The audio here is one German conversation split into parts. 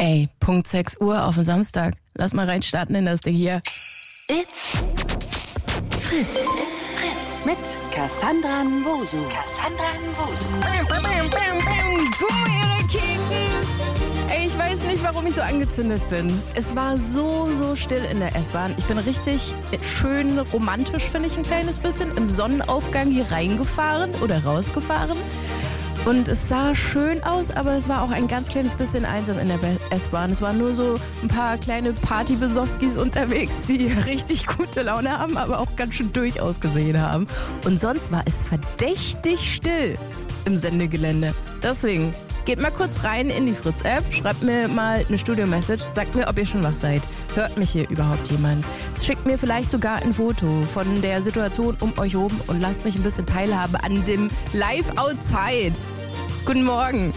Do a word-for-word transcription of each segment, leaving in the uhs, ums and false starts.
Ey, Punkt sechs Uhr auf dem Samstag. Lass mal reinstarten in das Ding hier. It's Fritz. It's Fritz. Mit Cassandra Nwosu. Cassandra Nwosu. Ey, ich weiß nicht, warum ich so angezündet bin. Es war so, so still in der S-Bahn. Ich bin richtig schön romantisch, finde ich, ein kleines bisschen, im Sonnenaufgang hier reingefahren oder rausgefahren. Und es sah schön aus, aber es war auch ein ganz kleines bisschen einsam in der S-Bahn. Es waren nur so ein paar kleine Party-Besowskis unterwegs, die richtig gute Laune haben, aber auch ganz schön durch ausgesehen haben. Und sonst war es verdächtig still im Sendegelände. Deswegen, geht mal kurz rein in die Fritz-App, schreibt mir mal eine Studio-Message, sagt mir, ob ihr schon wach seid. Hört mich hier überhaupt jemand? Schickt mir vielleicht sogar ein Foto von der Situation um euch rum und lasst mich ein bisschen teilhaben an dem Live-Outside. Guten Morgen.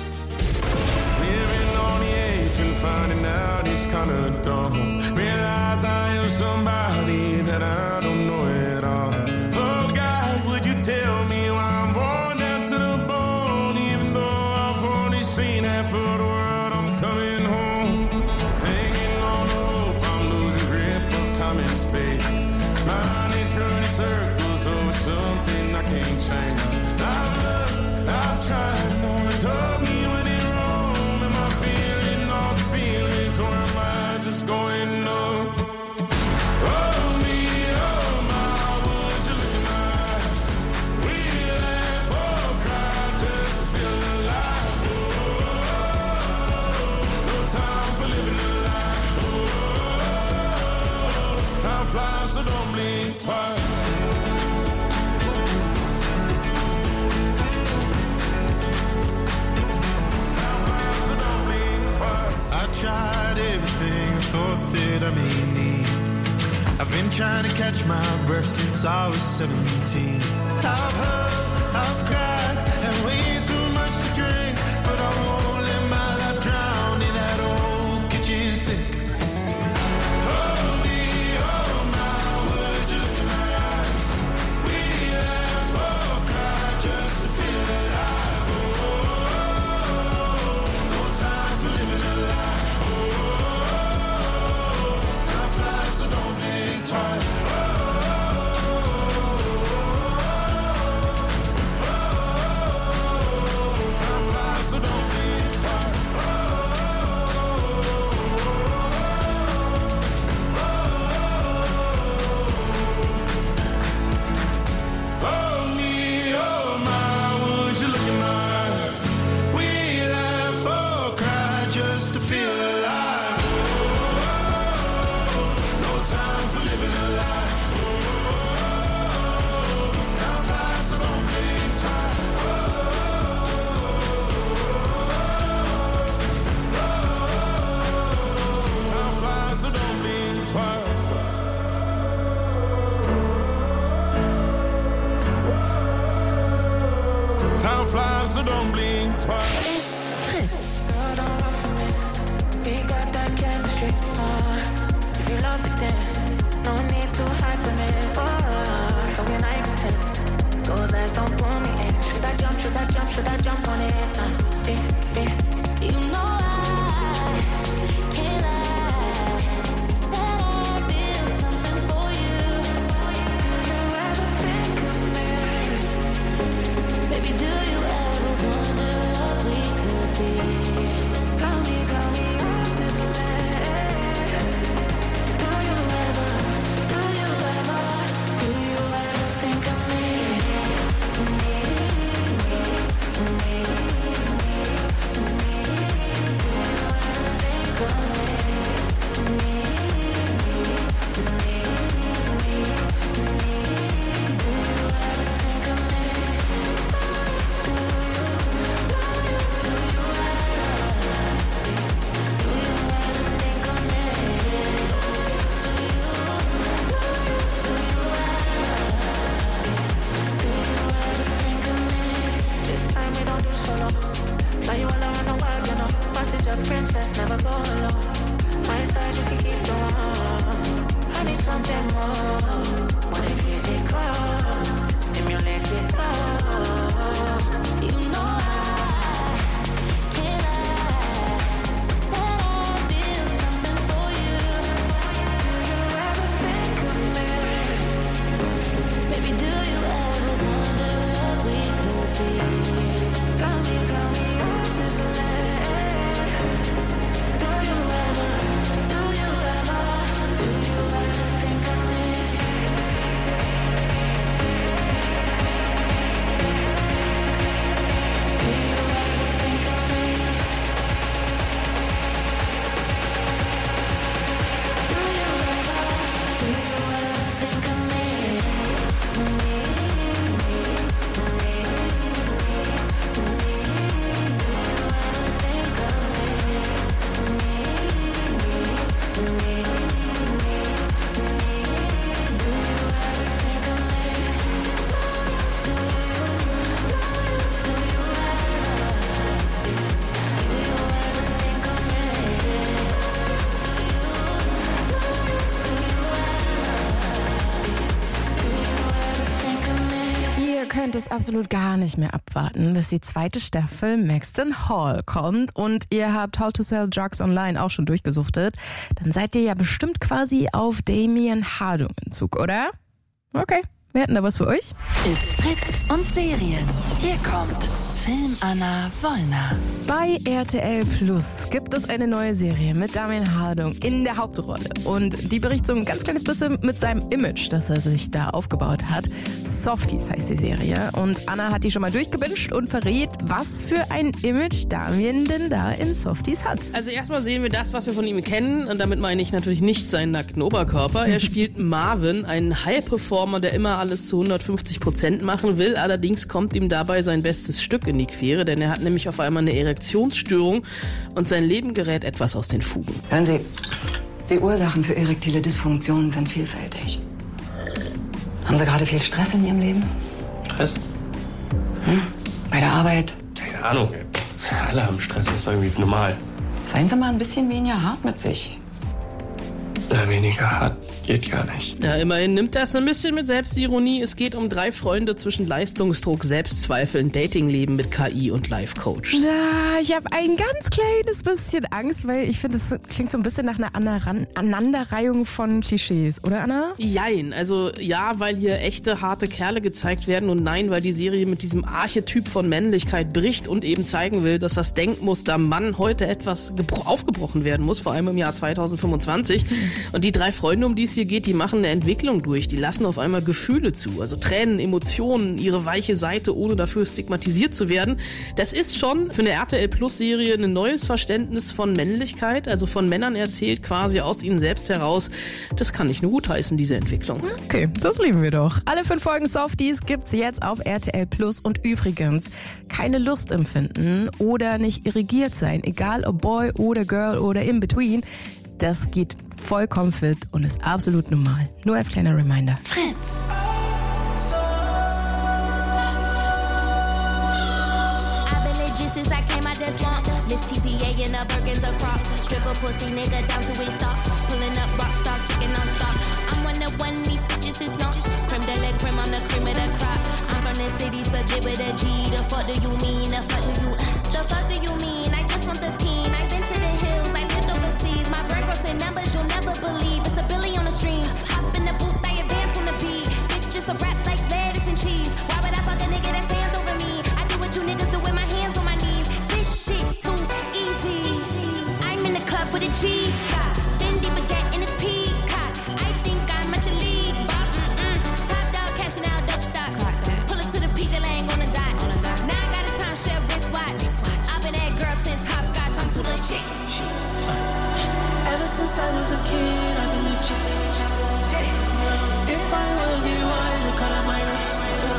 Circles over something I can't change. I've looked, I've tried, no one told me when it's wrong. Am I feeling all the feelings, or am I just going up? Oh me, oh my, would you look in my eyes? We laugh or cry just to feel alive. Oh, no time for living a lie. Oh, time flies, so don't blink twice. Tried everything I thought that I may need. I've been trying to catch my breath since I was seventeen. I've heard, I've cried, and way too much to drink, but I won't let my life drown in that old kitchen sink. Oh me, oh my, would you look in my eyes? We laugh or cry just to feel alive. Oh, no time for living a lie. So don't think twice. Oh, oh, oh, time flies, so don't think twice. Oh, oh, me, oh my, would you look in my eyes? We laugh or cry just to feel alive. Time for living a lie. Oh, time flies, so don't think twice. Oh, time flies, so don't think twice. Time flies, so don't blink twice. It's Fritz. We got that chemistry. Uh, if you love it, then no need to hide from it. Oh, how can I pretend? Those eyes don't pull me in. Should I jump? Should I jump? Should I jump on it? Uh, eh, eh. You know I can't lie that I feel something for you. Do you ever think of me? Baby, do you ever wonder what we could be? Tell me, tell me honestly. Do you ever, do you ever, do you ever think of me? könnt es absolut gar nicht mehr abwarten, bis die zweite Staffel Maxton Hall kommt und ihr habt How to Sell Drugs Online auch schon durchgesuchtet. Dann seid ihr ja bestimmt quasi auf Damien Hardung-Entzug, oder? Okay, wir hätten da was für euch. It's Fritz und Serien. Hier kommt Film Anna Wollner. Bei R T L Plus gibt es eine neue Serie mit Damien Hardung in der Hauptrolle. Und die berichtet so ein ganz kleines bisschen mit seinem Image, das er sich da aufgebaut hat. Softies heißt die Serie. Und Anna hat die schon mal durchgebinged und verrät, was für ein Image Damien denn da in Softies hat. Also erstmal sehen wir das, was wir von ihm kennen. Und damit meine ich natürlich nicht seinen nackten Oberkörper. Er spielt Marvin, einen High-Performer, der immer alles zu hundertfünfzig Prozent machen will. Allerdings kommt ihm dabei sein bestes Stück in die Quere, denn er hat nämlich auf einmal eine Erektionsstörung und sein Leben gerät etwas aus den Fugen. Hören Sie, die Ursachen für erektile Dysfunktionen sind vielfältig. Haben Sie gerade viel Stress in Ihrem Leben? Stress? Hm? Bei der Arbeit? Keine Ahnung. Alle haben Stress, das ist doch irgendwie normal. Seien Sie mal ein bisschen weniger hart mit sich. Äh, weniger hart geht gar nicht. Ja, immerhin nimmt das ein bisschen mit Selbstironie. Es geht um drei Freunde zwischen Leistungsdruck, Selbstzweifeln, Datingleben mit K I und Life-Coach. Ja, ich habe ein ganz kleines bisschen Angst, weil ich finde, es klingt so ein bisschen nach einer Aneran- Aneinanderreihung von Klischees, oder Anna? Jein, also ja, weil hier echte, harte Kerle gezeigt werden und nein, weil die Serie mit diesem Archetyp von Männlichkeit bricht und eben zeigen will, dass das Denkmuster Mann heute etwas gebro- aufgebrochen werden muss, vor allem im Jahr zweitausendfünfundzwanzig. Und die drei Freunde, um die es hier geht, die machen eine Entwicklung durch. Die lassen auf einmal Gefühle zu, also Tränen, Emotionen, ihre weiche Seite, ohne dafür stigmatisiert zu werden. Das ist schon für eine R T L Plus Serie ein neues Verständnis von Männlichkeit, also von Männern erzählt, quasi aus ihnen selbst heraus. Das kann ich nur gutheißen, diese Entwicklung. Okay, das lieben wir doch. Alle fünf Folgen Softies gibt's jetzt auf R T L Plus und übrigens keine Lust empfinden oder nicht irrigiert sein, egal ob Boy oder Girl oder in between. Das geht vollkommen fit und ist absolut normal. Nur als kleiner Reminder. Fritz. I've been legit since I came out that swamp. Miss T P A and the Birkins across. Stripper pussy nigga down to his socks. Pulling up rock star, kicking on stop. I'm one of one, these bitches is not. Creme de la creme, I'm the cream of the crop. I'm from the city, but with a G. The fuck do you mean? The fuck do you? The fuck do you mean? I just want the peen. I've been to the hills, I lived overseas. My brain grows in numbers you'll never believe. It's a billion on the streams. Hop in the booth, I advance on the beat. Bitches a rap like lettuce and cheese. Why would I fuck a nigga that stands over me? I do what you niggas do with my hands on my knees. This shit too easy. I'm in the club with a G-shot. Fendi baguette in his peacock. I think I'm at your league, boss. Mm-mm. Top dog cashing out Dutch stock. Pull it to the P J Lang on the dot. Now I got a timeshare wristwatch. I've been that girl since hopscotch. I'm too legit. Ever since I was a kid, I've been legit. If I was you, I would cut out my wrist.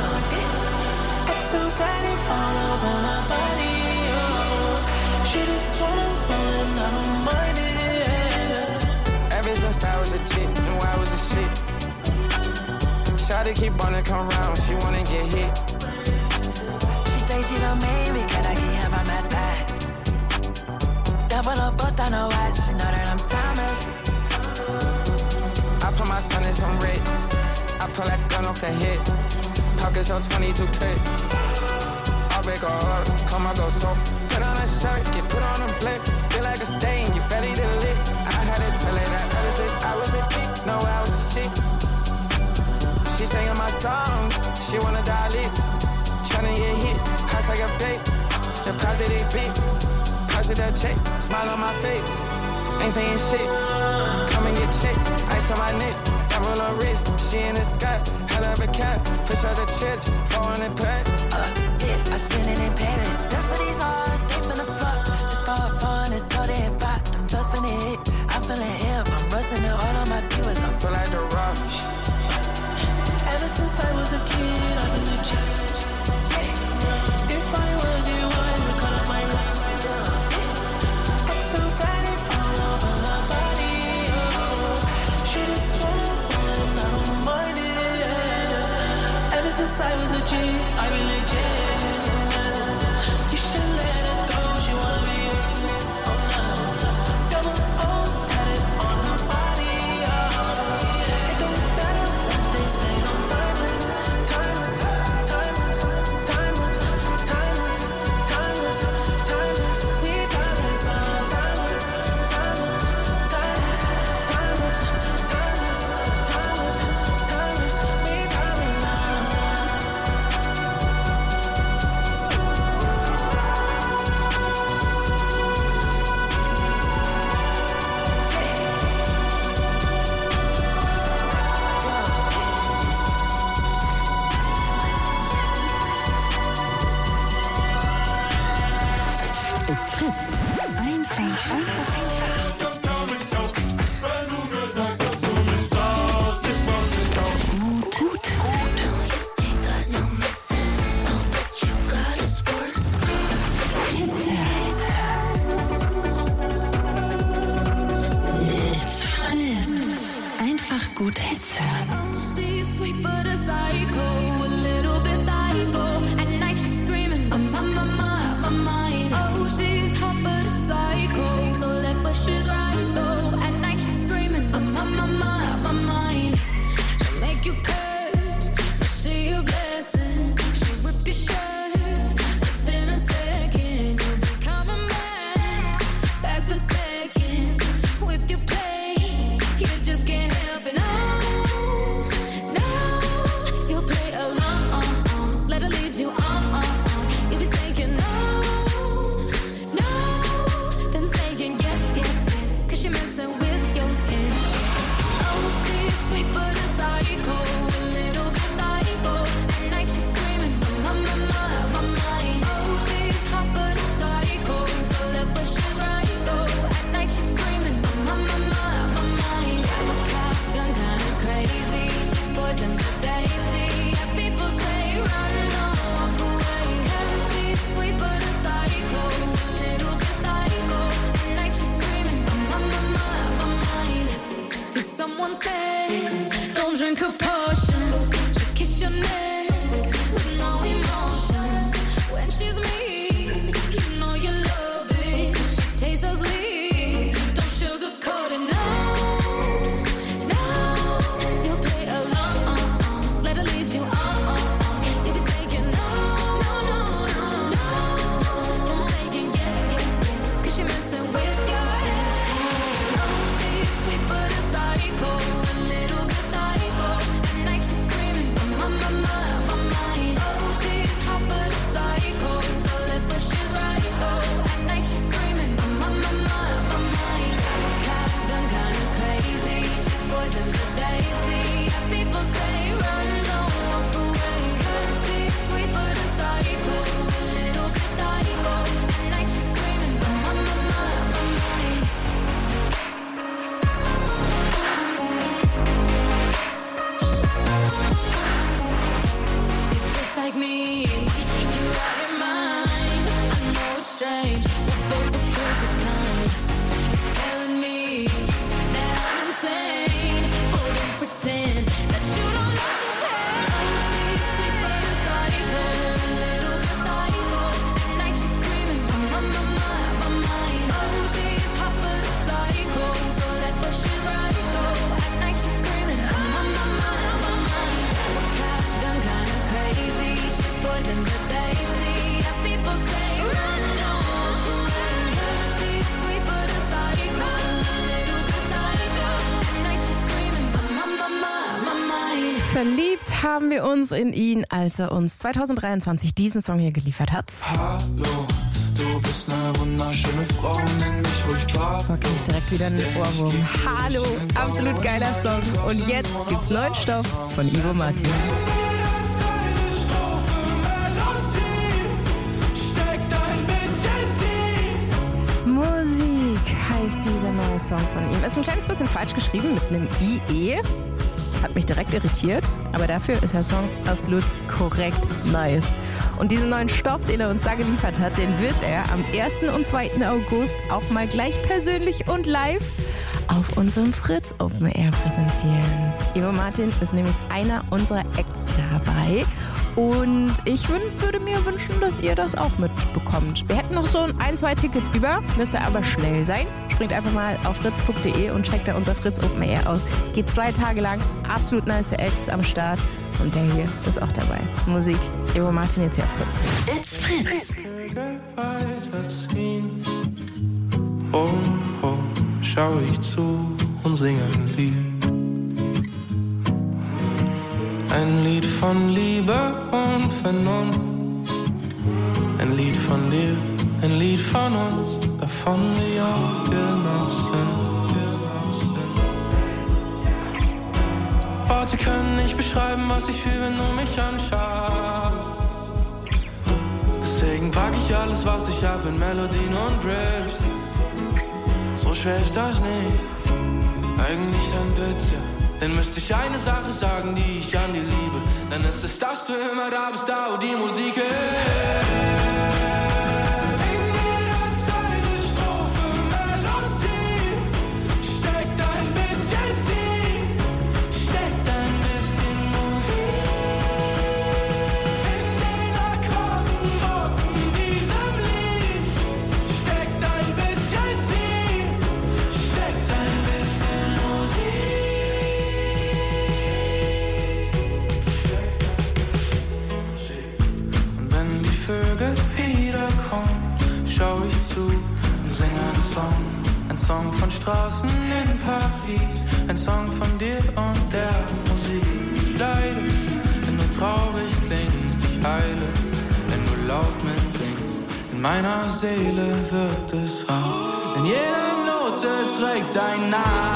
Exotic all over my body. Oh. Shit is swollen, swollen, I don't mind it. Ever since I was a chick, knew I was a shit. Shawty keep wanna come round, she wanna get hit. She thinks she done made me, can I keep her by my side? Double up, bust on her watch, she know that I'm timeless. I put my son in some red. I pull that gun off the head. Pockets on twenty-two clip. I'll break her heart, come on, go so. Put on a shirt, get put on a blick. Feel like a stain, you ready to lit. I had to tell her that ever since I was a kid. No, I was shit. She singing my songs, she wanna die lit. Tryna get hit, hot like a bait. Deposit it big, positive check. Smile on my face, ain't faking shit. Come and get checked, ice on my neck. Double her wrist, she in the sky. Hell of a cat, push out the church, four hundred packs. Uh, yeah, I spend it in Paris. Just for these hoes, they finna fuck. Just for fun, it's so they pop. I'm just finna hit, I'm feeling hip. I'm rusting it all on my divas. I feel like the rock. Ever since I was a kid, I've been legit. If I was you, I would cut up my wrist. Exotic all over my body. Oh. Shit is swollen, swollen, I don't mind it. Ever since I was a G, I've been legit. You should let it go, she wanna be with me. Oh no. Double O, tatted on her body. Oh. It don't matter what they say, I'm timeless, timeless, timeless. It's Fritz. Einfach. Gut Hits hören. Oh, she's sweet but a psycho, a little bit psycho. At night she's screaming, I'm on my mind, my mind. Oh, she's hot but a psycho, so left but she's right though. At night she's screaming, I'm on my mind, my mind. She'll make you curse, but she a blessing. She'll rip your shirt, within a second you'll be coming back, back for second with your play. You just can't help it. Don't drink her potions. She'll kiss your neck with no emotion. When she's mean, you know you love it. She tastes so sweet. Don't sugarcoat it, no, no. You'll play along, let her lead you on. You'll be saying no, no, no, no, no. Then saying yes, yes, yes, 'cause she's messing with your head. Oh, she's sweet but a psycho, a little bit psycho. At night she's screaming, I'm on my mind, my mind. Oh, she's hot but a psycho, so left but she's right though. At night she's screaming, I'm on my mind, my mind. Cat gun kinda crazy, she's poison but tasty. Yeah, people say run, don't walk away. 'Cause she's sweet but a psycho, a little bit psycho. At night she's screaming, I'm on my mind, my mind. You're just like me, you're out your mind. I know it's strange, we're both the crazy kind. You're telling me that I'm insane, but don't pretend that you don't love your pain. She's sweet but a psycho, a little bit psycho. At night she's screaming, I'm on my mind, my mind. Oh, she's hot but a psycho, so left but she's right though. At night she's screaming, I'm on my mind, my mind. Cat gun kinda crazy, she's poison but tasty. Yeah, people say run, don't walk away. She's sweet but a psycho, a little bit psycho. At night she's screaming, I'm on my mind, my mind. Verliebt haben wir uns in ihn, als er uns zwanzig dreiundzwanzig diesen Song hier geliefert hat. Hallo, du bist eine wunderschöne Frau, nenn mich ruhig Papa. Da krieg ich direkt wieder einen Ohrwurm. Hallo, absolut geiler Song. Und jetzt gibt's neuen Stoff von Ivo Martin. Musik heißt dieser neue Song von ihm. Ist ein kleines bisschen falsch geschrieben mit einem I E. Hat mich direkt irritiert, aber dafür ist der Song absolut korrekt nice. Und diesen neuen Stoff, den er uns da geliefert hat, den wird er am ersten und zweiten August auch mal gleich persönlich und live auf unserem Fritz Open Air präsentieren. Ivo Martin ist nämlich einer unserer Acts dabei. Und ich wün- würde mir wünschen, dass ihr das auch mitbekommt. Wir hätten noch so ein, zwei Tickets über, müsst ihr aber schnell sein. Springt einfach mal auf fritz punkt de und checkt da unser Fritz Open Air aus. Geht zwei Tage lang, absolut nice Acts am Start. Und der hier ist auch dabei. Musik, Ivo Martin jetzt hier auf Fritz. It's Fritz. Weiterziehen. Oh, oh, schau ich zu und singe ein Lied. Ein Lied von Liebe und Vernunft. Ein Lied von dir, ein Lied von uns, davon wir auch genossen. Worte können nicht beschreiben, was ich fühle, wenn du mich anschaust. Deswegen pack ich ich alles, was ich hab in Melodien und Riffs. So schwer ist das nicht, eigentlich ein Witz, ja. Denn müsste ich eine Sache sagen, die ich an dir liebe, dann ist es, dass du immer da bist, da wo die Musik ist. Ein Song von Straßen in Paris, ein Song von dir und der Musik. Ich leide, wenn du traurig klingst, ich heile, wenn du laut mitsingst. In meiner Seele wird es rau, denn jede Note trägt dein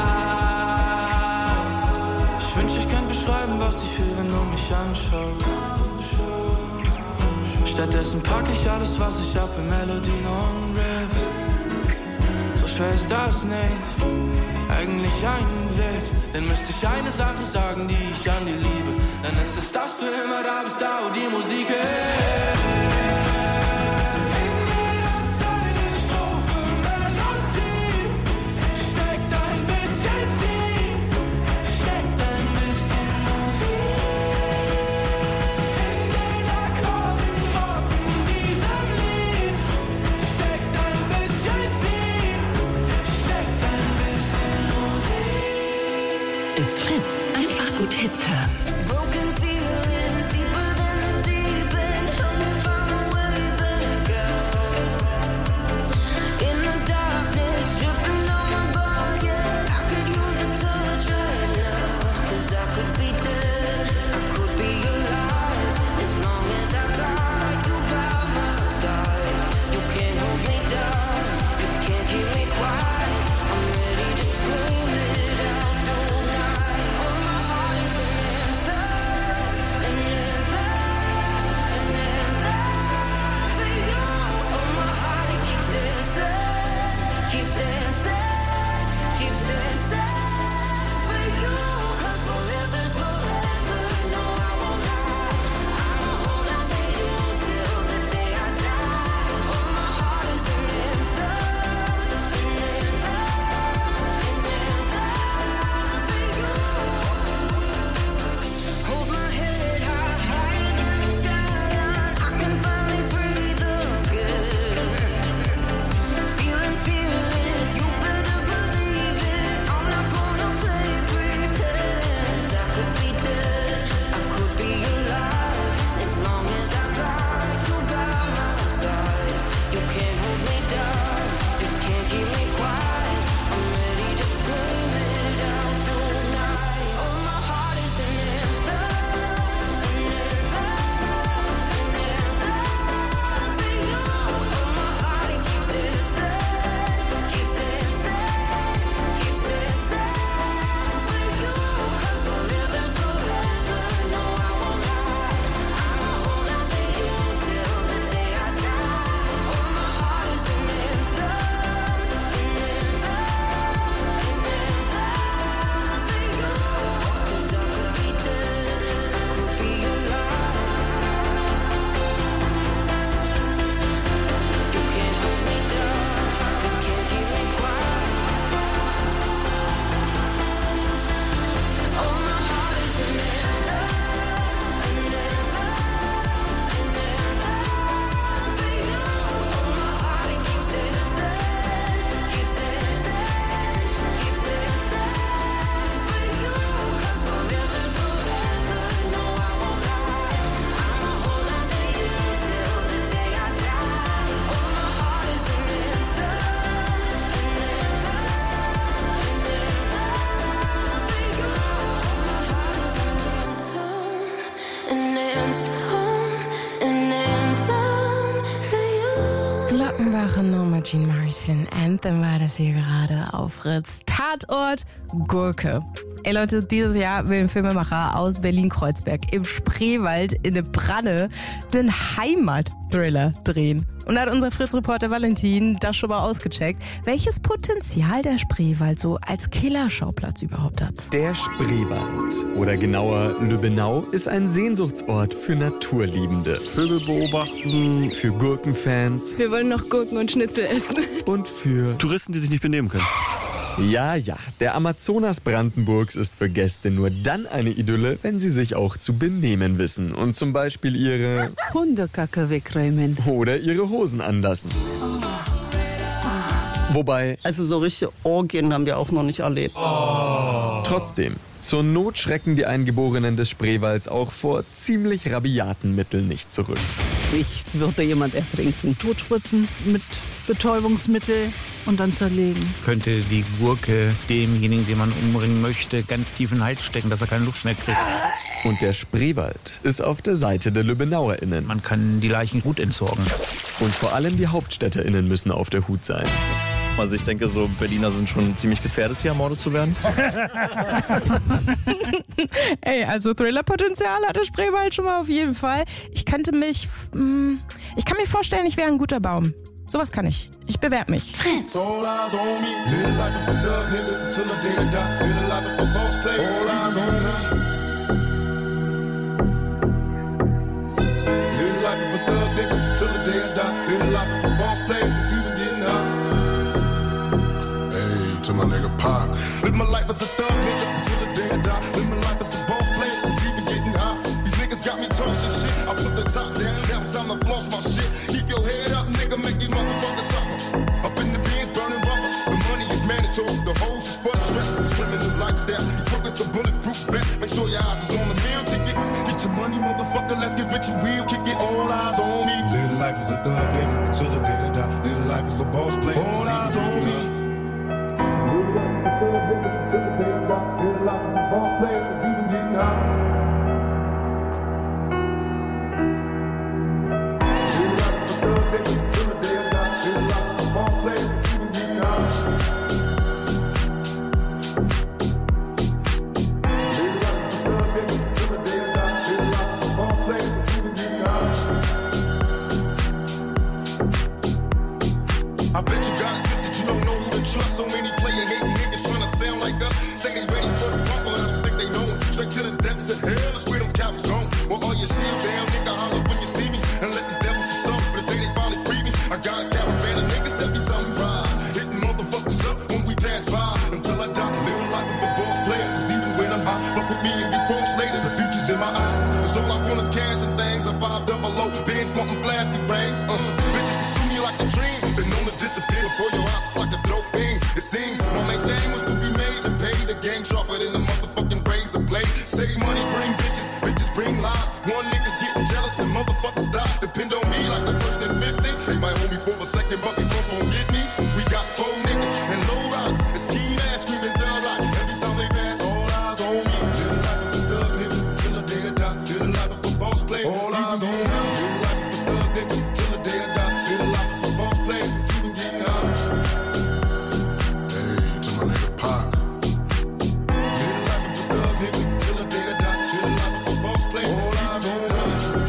Namen. Ich wünsch, ich könnte beschreiben, was ich fühle, wenn du mich anschaust. Stattdessen pack ich alles, was ich hab in Melodien und Riffs. So schwer ist das nicht, eigentlich ein Witz. Denn müsste ich eine Sache sagen, die ich an dir liebe, dann ist es, dass du immer da bist, da wo die Musik ist. It's Fritz. Einfach gut Hits hören. Broken feelings deeper than the deep end. Help me find a way back out. In the darkness, dripping on my body. I could use a touch right now. Cause I could be dead, I could be alive. As long as I got you by my side. You can't hold me down, you can't keep me quiet. I'm ready to scream it out tonight. Oh, my heart is an anthem, an anthem, an anthem for you. Oh, my heart, it keeps dancing, keeps dancing, keeps dancing for you. Cause forever's forever, no, I won't lie. I'ma hold on to you till the day I die. Oh, my heart is an anthem, an anthem, an anthem for you. Hold my head high, higher than the skyline. I can finally breathe again. Feeling fearless, you better believe it. I'm not gonna play pretend. 'Cause I could be dead, I could be alive. As long as I got you by my side. You can't hold me down, you can't keep me quiet. I'm ready to scream it out tonight. Oh, my heart is an anthem, an anthem, an anthem for you. Oh, my heart, it keeps dancing, keeps dancing, keeps dancing for you. 'Cause forever's forever, no, I won't lie. I'ma hold on to you till the day I die. Oh, my heart is an anthem, an anthem, an anthem for you. 'Cause I could be dead, I could be alive. You can't hold me down, you can't keep me quiet. Oh, my heart is an anthem, an anthem, an anthem for you. Oh, my heart, it keeps dancing, keeps dancing, keeps dancing for you. 'Cause forever's forever, no, I won't lie. I'ma hold on to you till the day I die. Oh, my heart is an anthem, an anthem, an anthem for you. My heart is an anthem, an anthem, an anthem for you. Glockenwache Nummer Summer, Jean Morrison. Anthem war das hier gerade auf Fritz. Tatort Gurke. Ey Leute, dieses Jahr will ein Filmemacher aus Berlin-Kreuzberg im Spreewald in der Branne den Heimat-Thriller drehen. Und da hat unser Fritz-Reporter Valentin das schon mal ausgecheckt, welches Potenzial der Spreewald so als Killerschauplatz überhaupt hat. Der Spreewald, oder genauer Lübbenau, ist ein Sehnsuchtsort für Naturliebende. Vögel beobachten, für Gurkenfans. Wir wollen noch Gurken und Schnitzel essen. Und für Touristen, die sich nicht benehmen können. Ja, ja, der Amazonas Brandenburgs ist für Gäste nur dann eine Idylle, wenn sie sich auch zu benehmen wissen und zum Beispiel ihre Hundekacke wegräumen. Oder ihre Hosen anlassen. Wobei... Also so richtige Orgien haben wir auch noch nicht erlebt. Oh. Trotzdem, zur Not schrecken die Eingeborenen des Spreewalds auch vor ziemlich rabiaten Mitteln nicht zurück. Ich würde jemand ertrinken. Totspritzen mit Betäubungsmittel und dann zerlegen. Könnte die Gurke demjenigen, den man umbringen möchte, ganz tief in den Hals stecken, dass er keine Luft mehr kriegt. Und der Spreewald ist auf der Seite der LübbenauerInnen. Man kann die Leichen gut entsorgen. Und vor allem die HauptstädterInnen müssen auf der Hut sein. Also ich denke, so Berliner sind schon ziemlich gefährdet, hier ermordet zu werden. Ey, also Thriller-Potenzial hat der Spreewald schon mal auf jeden Fall. Ich könnte mich, mh, ich kann mir vorstellen, ich wäre ein guter Baum. Sowas kann ich. Ich bewerbe mich. Fritz. To my nigga Pac. Live my life as a thug nigga until the day I die. Live my life as a boss player, it's even getting hot. These niggas got me tossing shit. I put the top down, now it's time to floss my shit. Keep your head up, nigga, make these motherfuckers suffer. Up in the beans, burning rubber. The money is mandatory. The hoes is for the stress. Stripping the lifestyle. You put with the bulletproof vest. Make sure your eyes is on the meal ticket. Get your money, motherfucker. Let's get rich and real. Kick it, all eyes on me. Live life as a thug nigga until the day I die. Live life as a boss player, all eyes on me. I bet you got it twisted, you don't know who to trust. So many player hating niggas trying to sound like us. Say they ready for the front, but I don't think they know it. Straight to the depths of hell is where those cowards gone. Well, all you see down, nigga, holler when you see me. And let these devils be sorry for the day they finally free me. I got a caravan of niggas every time we ride. Hitting motherfuckers up when we pass by. Until I die, live the life of a boss player. Cause even when I'm high, fuck with me and get crossed later. The future's in my eyes. Cause all I want is cash and things. I five double low, bands wanting flashy banks. Uh, bitches pursue me like a dream. Been known to disappear before your house like a dope fiend. It seems my main thing was to be made to pay the game sharper than the motherfucking razor blade. Save money, bring bitches, bitches bring lies. One nigga's getting jealous and motherfuckers die. Depend on me like the first and fifty. They might hold me for a second, but they both won't get me. We got four niggas and low riders and ski ass screaming thug like every time they pass, all eyes on me. Live the life of a thug nigga till the day I die. Live the life of a boss player. All eyes on me. Live the life of a thug nigga till the day I die. Live the life of a boss player. It's even getting hot. Hey, to my nigga Pac. Live the life of a thug nigga till the day I die. Live the life of a boss player. All eyes on me.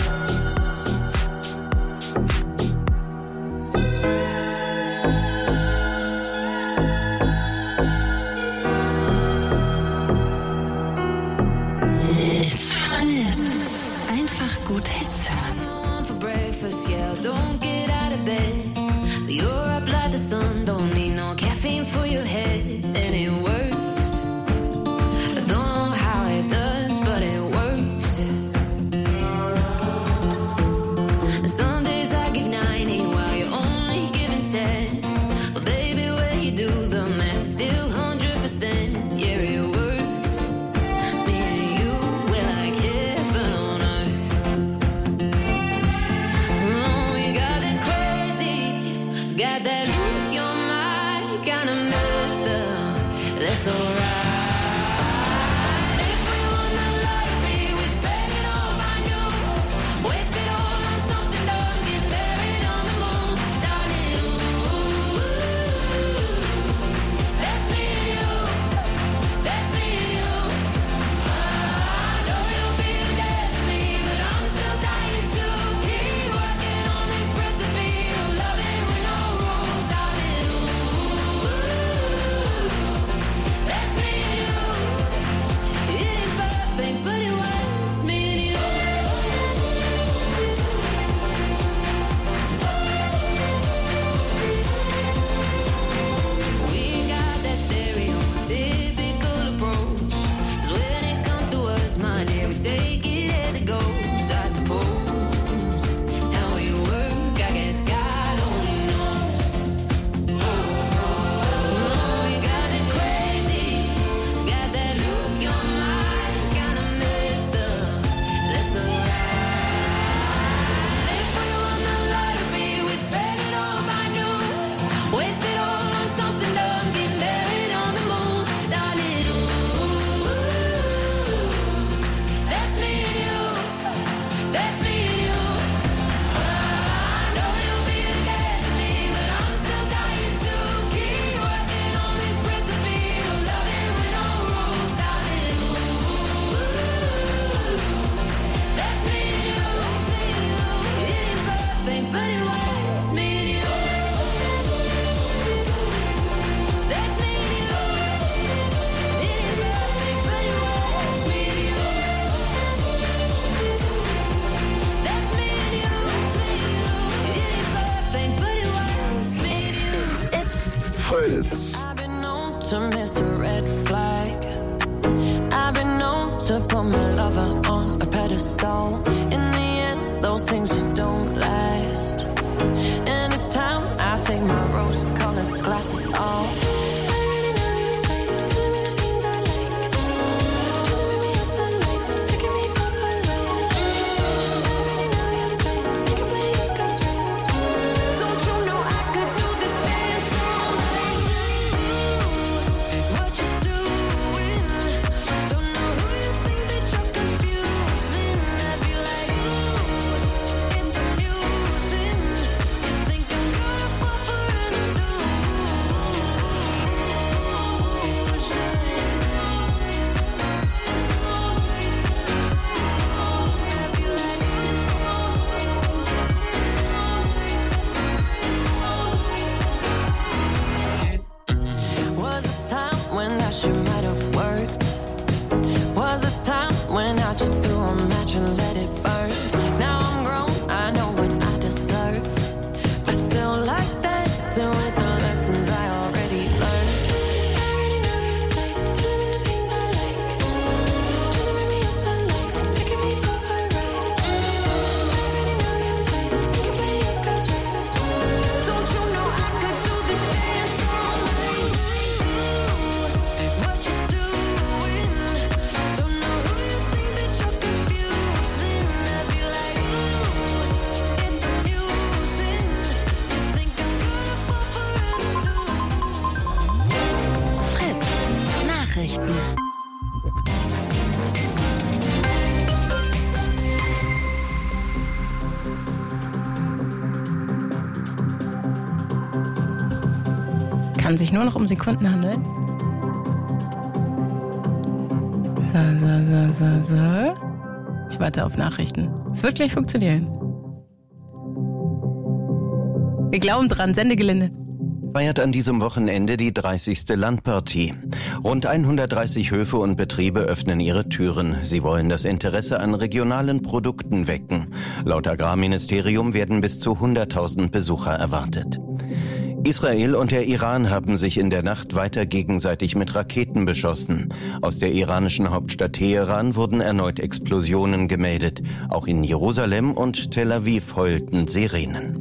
It's Fritz. Einfach gut Hits hören. For breakfast, yeah, don't get out of bed. You're up like the sun, don't need no caffeine for your head. And it works. I don't know how it does, but it works. Some days I give ninety while you're only giving ten. But baby, when you do the math, it's still one hundred percent. Yeah, it works. Me and you, we're like heaven on earth. Oh, you got that crazy, got that lose your mind, kinda messed up. That's alright. If we won the lottery, we'd spend it all on you. Waste it all on something dumb, get buried on the moon, darling. Ooh. Hits. I've been known to miss a red flag. I've been known to put my lover on a pedestal. In the end, those things just don't last. And it's time I take my rose-colored glasses off. When I just threw a match and let it burn. Now I'm grown, I know what I deserve. I still like that, so with the lessons I already learned. I already know your type, telling me the things I like. Trying to make me yours for life, taking me for a ride. I already know your type, you can play your cards right. Don't you know I could do this dance all night? Ooh, what you doing? Don't know who you think that you're confusing. I'd be like, ooh, it's amusing. You think I'm gonna fall for it? Fritz. Nachrichten. Kann sich nur noch um Sekunden handeln. So, so, so, so, so. Ich warte auf Nachrichten. Es wird gleich funktionieren. Wir glauben dran, Sendegelände. Feiert an diesem Wochenende die dreißigste Landpartie. Rund hundertdreißig Höfe und Betriebe öffnen ihre Türen. Sie wollen das Interesse an regionalen Produkten wecken. Laut Agrarministerium werden bis zu hunderttausend Besucher erwartet. Israel und der Iran haben sich in der Nacht weiter gegenseitig mit Raketen beschossen. Aus der iranischen Hauptstadt Teheran wurden erneut Explosionen gemeldet. Auch in Jerusalem und Tel Aviv heulten Sirenen.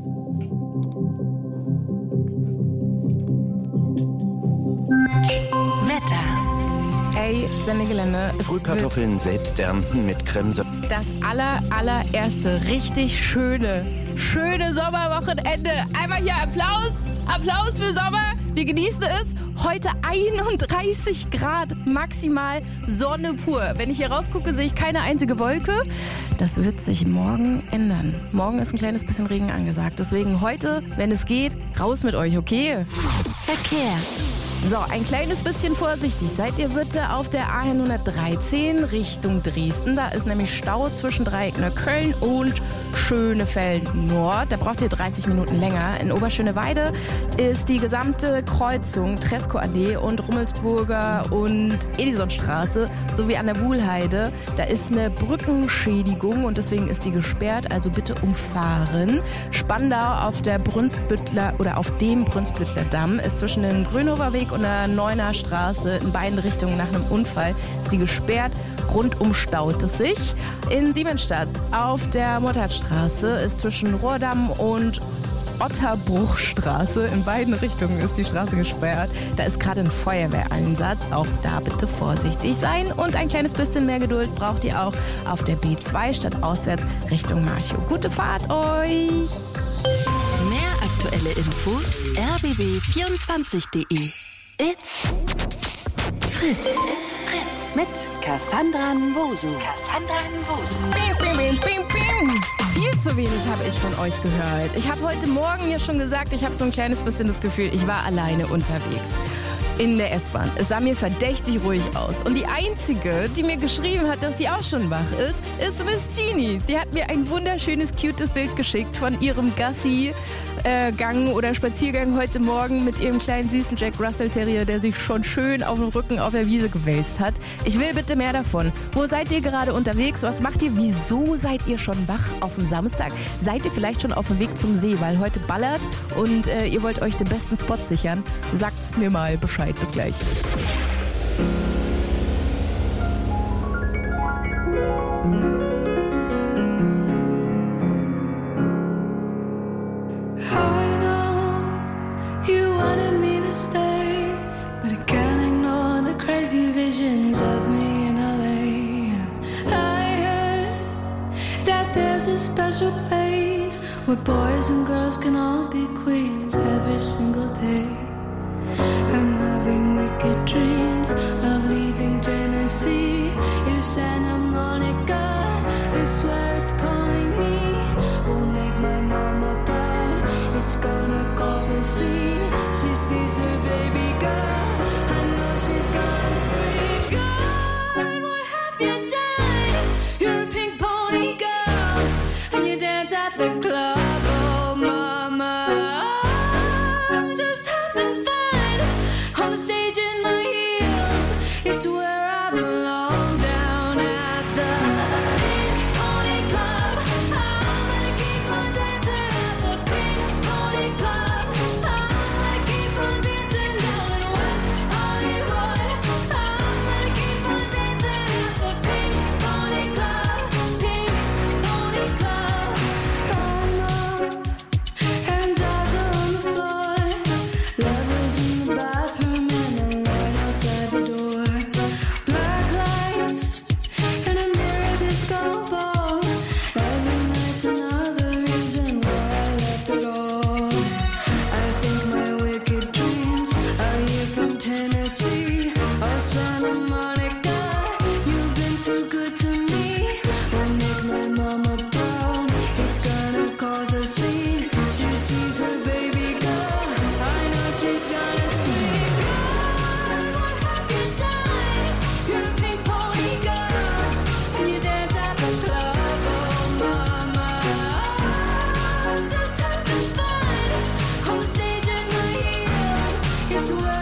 Wetter. Ey, Sendegelände. Es Frühkartoffeln selbst ernten mit Kremse. Das aller, allererste richtig schöne, schöne Sommerwochenende. Einmal hier Applaus, Applaus für Sommer. Wir genießen es. Heute einunddreißig Grad maximal, Sonne pur. Wenn ich hier rausgucke, sehe ich keine einzige Wolke. Das wird sich morgen ändern. Morgen ist ein kleines bisschen Regen angesagt. Deswegen heute, wenn es geht, raus mit euch, okay? Verkehr. So, ein kleines bisschen vorsichtig. Seid ihr bitte auf der A hundertdreizehn Richtung Dresden. Da ist nämlich Stau zwischen Dreieck Neukölln und Schönefeld Nord. Da braucht ihr dreißig Minuten länger. In Oberschöneweide ist die gesamte Kreuzung Treskoallee und Rummelsburger und Edisonstraße sowie an der Wuhlheide. Da ist eine Brückenschädigung und deswegen ist die gesperrt. Also bitte umfahren. Spandau auf der Brunstbüttler oder auf dem Brunstbüttler Damm ist zwischen dem Grünhofer Weg und der Neuner Straße in beiden Richtungen nach einem Unfall ist die gesperrt. Rundum staut es sich. In Siemensstadt auf der Muttertstraße ist zwischen Rohrdamm und Otterbruchstraße in beiden Richtungen ist die Straße gesperrt. Da ist gerade ein Feuerwehreinsatz. Auch da bitte vorsichtig sein. Und ein kleines bisschen mehr Geduld braucht ihr auch auf der B zwei statt auswärts Richtung Marchow. Gute Fahrt euch! Mehr aktuelle Infos r b b vierundzwanzig punkt de. It's Fritz. It's Fritz. Mit Cassandra Nwosu. Cassandra Nwosu. Bing, bing, bing, bing, bing. Viel zu wenig habe ich von euch gehört. Ich habe heute Morgen ja schon gesagt, ich habe so ein kleines bisschen das Gefühl, ich war alleine unterwegs. In der S-Bahn. Es sah mir verdächtig ruhig aus. Und die Einzige, die mir geschrieben hat, dass sie auch schon wach ist, ist Miss Genie. Die hat mir ein wunderschönes, cutes Bild geschickt von ihrem Gassi Gang oder Spaziergang heute Morgen mit ihrem kleinen süßen Jack Russell Terrier, der sich schon schön auf dem Rücken auf der Wiese gewälzt hat. Ich will bitte mehr davon. Wo seid ihr gerade unterwegs? Was macht ihr? Wieso seid ihr schon wach auf dem Samstag? Seid ihr vielleicht schon auf dem Weg zum See, weil heute ballert und äh, ihr wollt euch den besten Spot sichern? Sagt's mir mal Bescheid. Bis gleich. Special place where boys and girls can all be queens every single day. I'm having wicked dreams of leaving Tennessee. In Santa Monica, I swear it's calling me. Won't make my mama proud. It's gonna cause a scene. She sees her baby girl. I know she's gonna scream. God, what have you done? You're a pink pony girl. At the club, oh mama, I'm just having fun on the stage in my heels. It's where I belong, down at the Pink Pony Club. I'm gonna keep on dancing at the Pink Pony Club. I'm gonna keep on dancing down in West Hollywood. I'm gonna keep on dancing at the Pink Pony Club. Pink Pony Club. Tennessee or Santa Monica, you've been too good to me. Won't make my mama proud. It's gonna cause a scene. She sees her baby girl. I know she's gonna scream. God, what have you done? You're a pink pony girl, and you dance at the club. Oh mama, I'm just having fun on the stage in my heels. It's where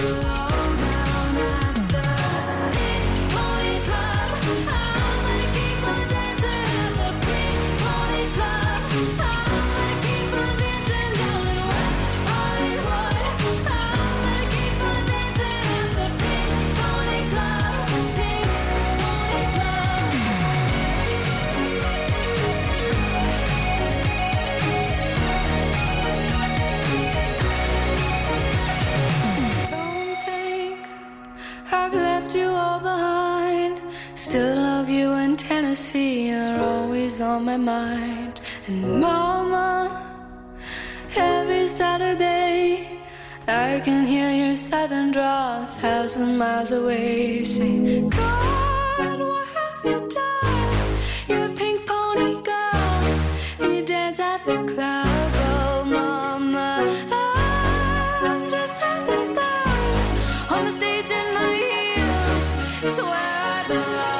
Tennessee, you're always on my mind. And mama, every Saturday I can hear your southern drawl a thousand miles away. Say, God, what have you done? You're a pink pony girl, and you dance at the club. Oh mama, I'm just having fun on the stage in my heels. It's where I belong.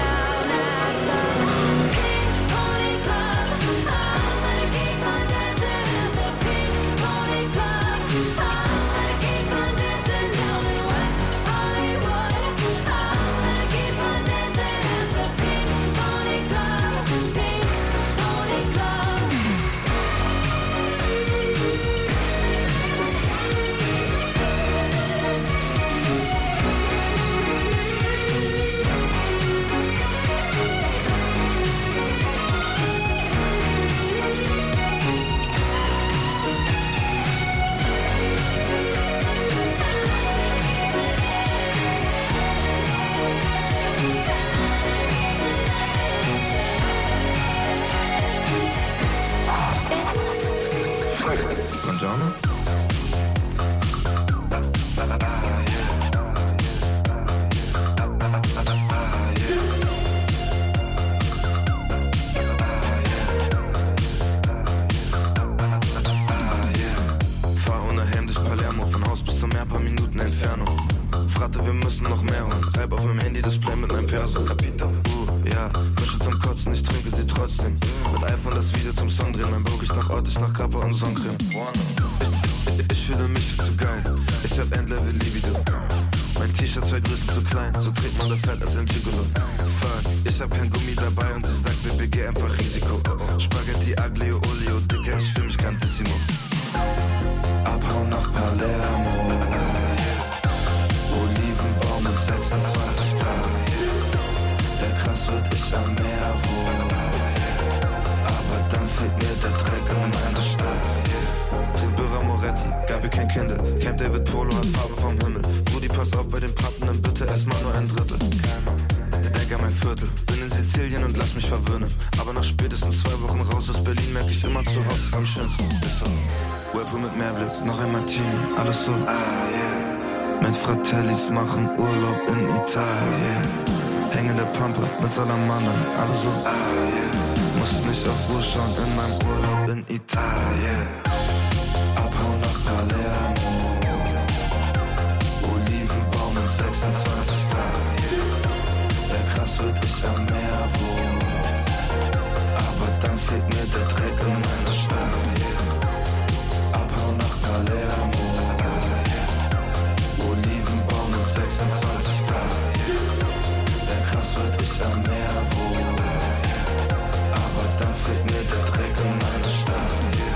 Buongiorno. Fahr ohne Helm durch Palermo, von Haus bis zum Meer, paar Minuten Entfernung. Fragte, wir müssen noch mehr holen. Reib auf dem Handy-Display mit meinem Perso. Uh, ja, Mische zum Kotzen, ich trinke sie trotzdem. mit iPhone das Video zum Song drehen. Mein Bro riecht nach Ort, ich nach Kappa und Sonnencreme. Ich, ich, ich fühle mich viel zu geil, ich hab Endlevel Libido. Mein T-Shirt zwei Größen zu klein, so trägt man das halt als ein Gigolo. Fuck, ich hab kein Gummi dabei und sie sagt, Baby, geh einfach Risiko. Spaghetti, Aglio, Olio, Dicker, ich fühl mich grandissimo. Abhauen nach Palermo, Olivenbaum und sechsundzwanzig Grad. Wär krass, wird ich am Meer wohnen, aber dann fehlt mir der Dreck in meiner Stadt. Trimbura Moretti, Gabi kein Kindle, Camp David Polo hat Farbe vom Himmel. Rudi, pass auf bei den Pappen, dann bitte erstmal nur ein Drittel. Denker mein Viertel, bin in Sizilien und lass mich verwöhnen. Aber nach spätestens zwei Wochen raus aus Berlin merk ich immer, zu Hause ist am schönsten. Whirlpool mit Meerblick, noch ein Martini, alles so. Mit Fratellis machen Urlaub in Italien. Hängende Pampe mit Salamandern, alles so. Muss nicht auf Uhr schauen in meinem Urlaub in Italien. Abhauen nach Palermo, Olivenbaum und sechsundzwanzig Grad. Wär krass, wird ich am Meer wohnen, aber dann fehlt mir der Dreck in meiner Stadt. Abhauen nach Palermo, Olivenbaum und sechsundzwanzig Grad. Wär krass, wird ich am Meer wohnen, aber dann fehlt mir der Dreck in meiner Stadt.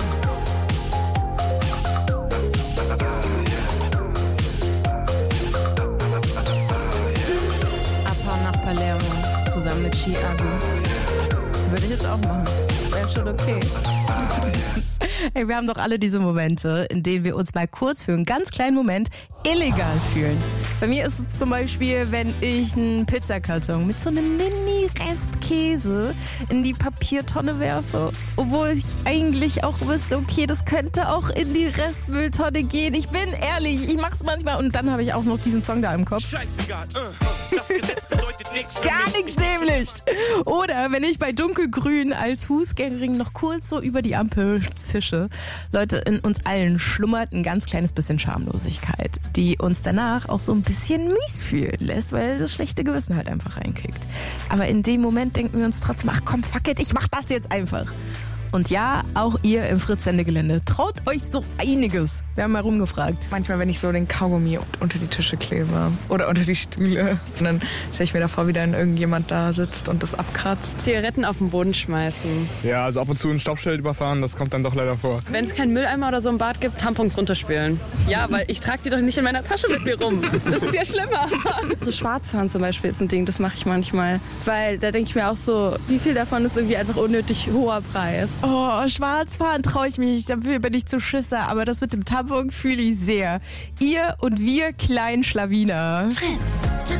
Palermo, zusammen mit Chiago. Würde ich jetzt auch machen. Wäre schon okay. Hey, wir haben doch alle diese Momente, in denen wir uns mal kurz für einen ganz kleinen Moment illegal fühlen. Bei mir ist es zum Beispiel, wenn ich einen Pizzakarton mit so einem Mini-Rest Käse in die Papiertonne werfe, obwohl ich eigentlich auch wüsste, okay, das könnte auch in die Restmülltonne gehen. Ich bin ehrlich, ich mach's manchmal und dann habe ich auch noch diesen Song da im Kopf. Scheißegal, uh, das Gesetz bedeutet nichts. Gar nichts nämlich. Oder wenn ich bei Dunkelgrün als Fußgängerin noch kurz so über die Ampel zische. Leute, in uns allen schlummert ein ganz kleines bisschen Schamlosigkeit, die uns danach auch so ein bisschen mies fühlen lässt, weil das schlechte Gewissen halt einfach reinkickt. Aber in dem Moment denken wir uns trotzdem, ach komm, fuck it, ich mach das jetzt einfach. Und ja, auch ihr im Fritz-Sendegelände, traut euch so einiges. Wir haben mal rumgefragt. Manchmal, wenn ich so den Kaugummi unter die Tische klebe oder unter die Stühle, und dann stelle ich mir davor, wie dann irgendjemand da sitzt und das abkratzt. Zigaretten auf den Boden schmeißen. Ja, also ab und zu ein Stoppschild überfahren, das kommt dann doch leider vor. Wenn es keinen Mülleimer oder so im Bad gibt, Tampons runterspülen. Ja, weil ich trage die doch nicht in meiner Tasche mit mir rum. Das ist ja schlimmer. So Schwarzfahren zum Beispiel ist ein Ding, das mache ich manchmal. Weil da denke ich mir auch so, wie viel davon ist irgendwie einfach unnötig hoher Preis. Oh, Schwarzfahren traue ich mich nicht, dafür bin ich zu Schisser, aber das mit dem Tampon fühle ich sehr. Ihr und wir kleinen Schlawiner. Fritz.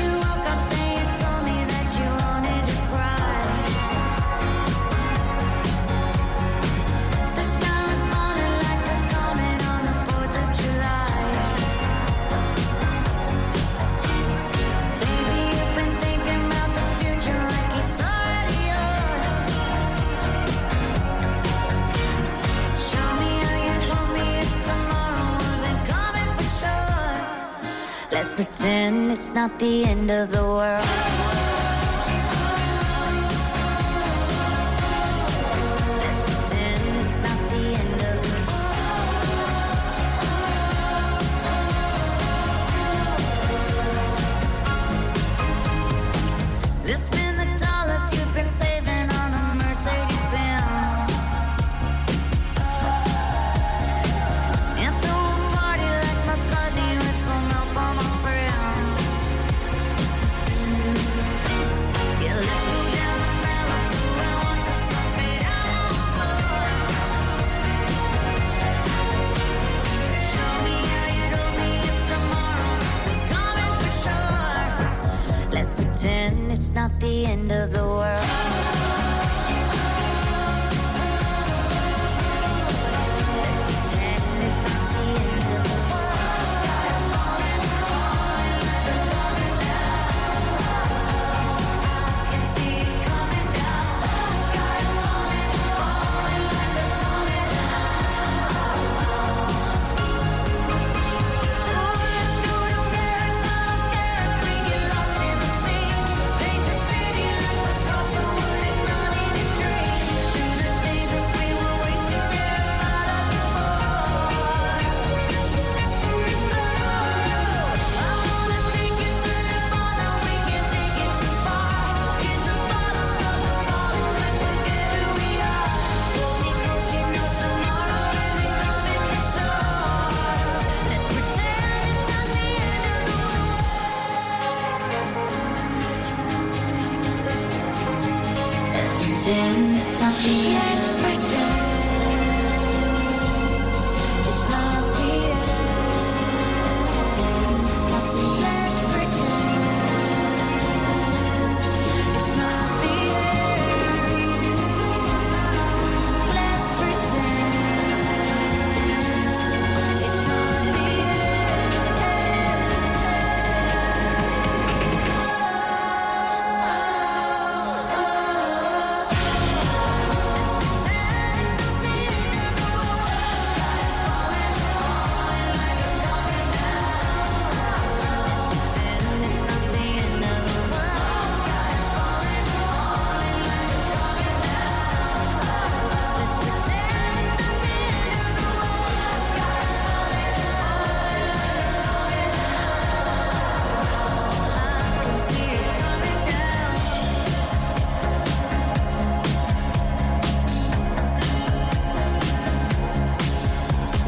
Let's pretend it's not the end of the world. Let's pretend it's not the end of the world. Let's spend the dollars you've been saving on a Mercedes Benz. And throw a party like McCartney with some help on my friends. Yeah, let's go down to Malibu and watch the sun fade out once more. Show me how you told me if tomorrow was coming for sure. Let's pretend it's not the end of the world. Paint the city like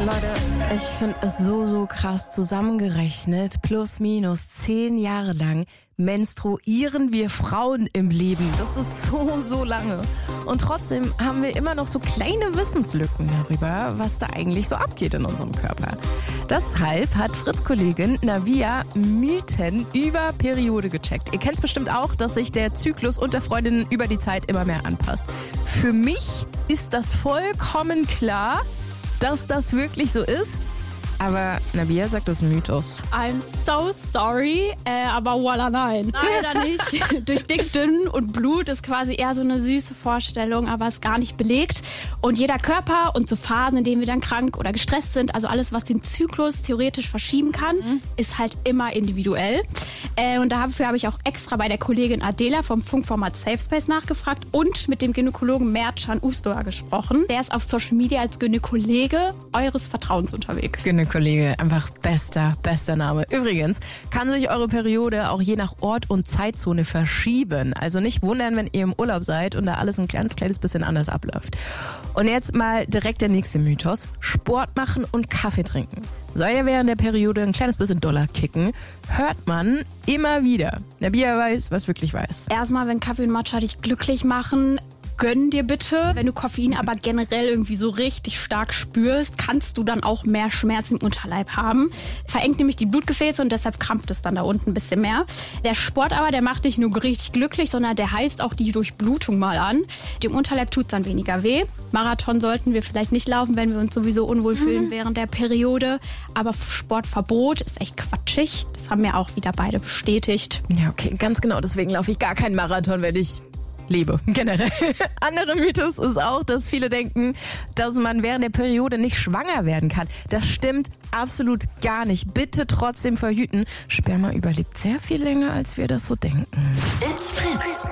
Leute, ich finde es so, so krass zusammengerechnet. Plus, minus zehn Jahre lang menstruieren wir Frauen im Leben. Das ist so, so lange. Und trotzdem haben wir immer noch so kleine Wissenslücken darüber, was da eigentlich so abgeht in unserem Körper. Deshalb hat Fritz-Kollegin Navia Mythen über Periode gecheckt. Ihr kennt es bestimmt auch, dass sich der Zyklus unter Freundinnen über die Zeit immer mehr anpasst. Für mich ist das vollkommen klar, dass das wirklich so ist. Aber Navia sagt, das ist ein Mythos. I'm so sorry, äh, aber voila, nein. Leider nicht. Durch dick, dünn und Blut ist quasi eher so eine süße Vorstellung, aber ist gar nicht belegt. Und jeder Körper und so Phasen, in denen wir dann krank oder gestresst sind, also alles, was den Zyklus theoretisch verschieben kann, mhm. ist halt immer individuell. Äh, und dafür habe ich auch extra bei der Kollegin Adela vom Funkformat Safe Space nachgefragt und mit dem Gynäkologen Mertcan Ustoa gesprochen. Der ist auf Social Media als Gynäkolege eures Vertrauens unterwegs. Gynäkolege, einfach bester, bester Name. Übrigens kann sich eure Periode auch je nach Ort und Zeitzone verschieben. Also nicht wundern, wenn ihr im Urlaub seid und da alles ein ganz kleines bisschen anders abläuft. Und jetzt mal direkt der nächste Mythos. Sport machen und Kaffee trinken. Soll ja während der Periode ein kleines bisschen Dollar kicken, hört man immer wieder. Nabia weiß, was wirklich weiß. Erstmal, wenn Kaffee und Matcha dich glücklich machen, gönn dir bitte. Wenn du Koffein aber generell irgendwie so richtig stark spürst, kannst du dann auch mehr Schmerz im Unterleib haben. Verengt nämlich die Blutgefäße und deshalb krampft es dann da unten ein bisschen mehr. Der Sport aber, der macht nicht nur richtig glücklich, sondern der heizt auch die Durchblutung mal an. Dem Unterleib tut es dann weniger weh. Marathon sollten wir vielleicht nicht laufen, wenn wir uns sowieso unwohl fühlen mhm. während der Periode. Aber Sportverbot ist echt quatschig. Das haben wir auch wieder beide bestätigt. Ja, okay, ganz genau. Deswegen laufe ich gar keinen Marathon, wenn ich lebe, generell. Anderer Mythos ist auch, dass viele denken, dass man während der Periode nicht schwanger werden kann. Das stimmt absolut gar nicht. Bitte trotzdem verhüten. Sperma überlebt sehr viel länger, als wir das so denken. It's Fritz.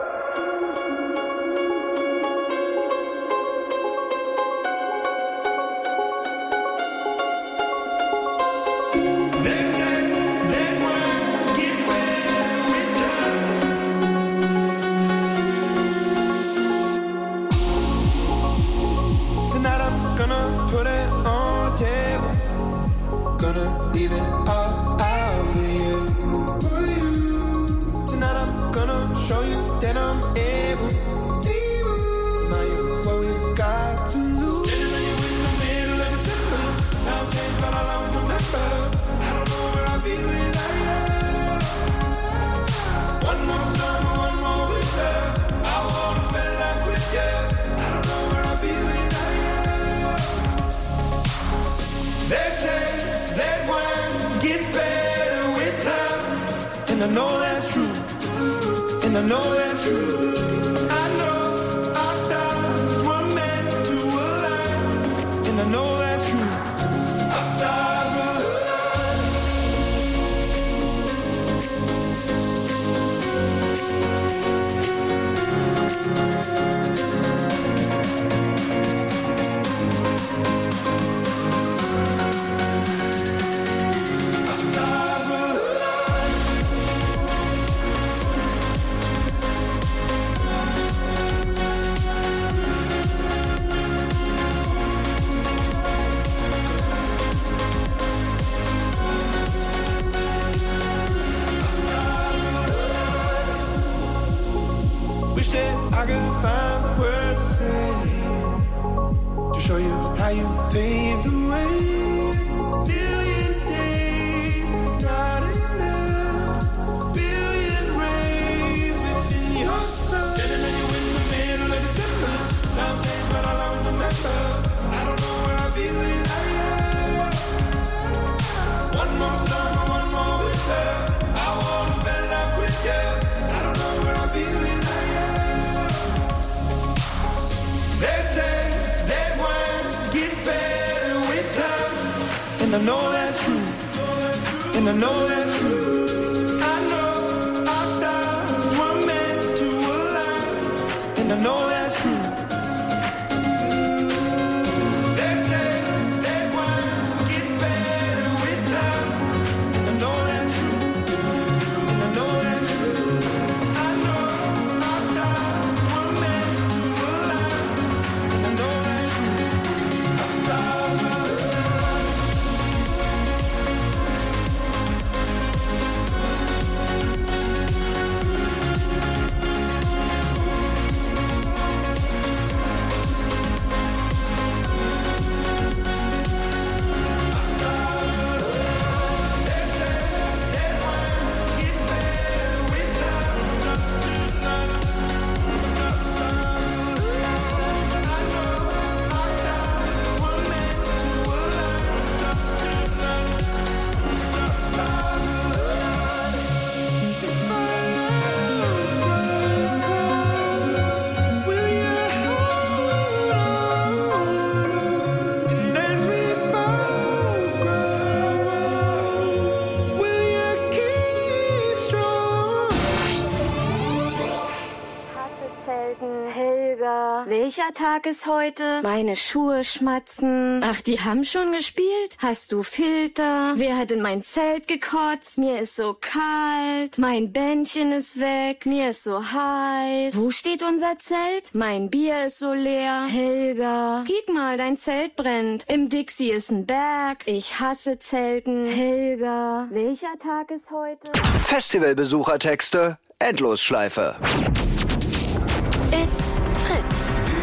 Tonight I'm gonna put it on the table. Gonna leave it all out for you. For you. Tonight I'm gonna show you that I'm able. Now you what we got to lose. Standing in the middle of December. Time change, but I'll always remember. I don't know where I'll be without you. One more summer, one more winter. I wanna spend life with you. I don't know where I'll be without you. They say that wine gets better with time, and I know that's true, and I know that's true. I know our stars were meant to align, and I know that's true. Our stars will wish that I could find the words to say to show you how you paved the way. Billion days is not enough. Billion rays within your soul. Standing in the middle of December. Time change, but I'll always remember. I don't know where I'll be without you. One more summer, one more winter. I wanna spend life with you. I don't know where I'll be without you. They say that wine gets better with time, and I know that's true, and I know that's true. I know our stars were meant to align, and I know that's true. They say that wine gets better with time, and I know that's true, and I know that's true. I know our stars were meant to align, and I know that's true. Our stars will Welcher Tag ist heute? Meine Schuhe schmatzen. Ach, die haben schon gespielt? Hast du Filter? Wer hat in mein Zelt gekotzt? Mir ist so kalt. Mein Bändchen ist weg. Mir ist so heiß. Wo steht unser Zelt? Mein Bier ist so leer. Helga, kick mal, dein Zelt brennt. Im Dixie ist ein Berg. Ich hasse Zelten. Helga, welcher Tag ist heute? Festivalbesuchertexte, Endlosschleife. It's Fritz.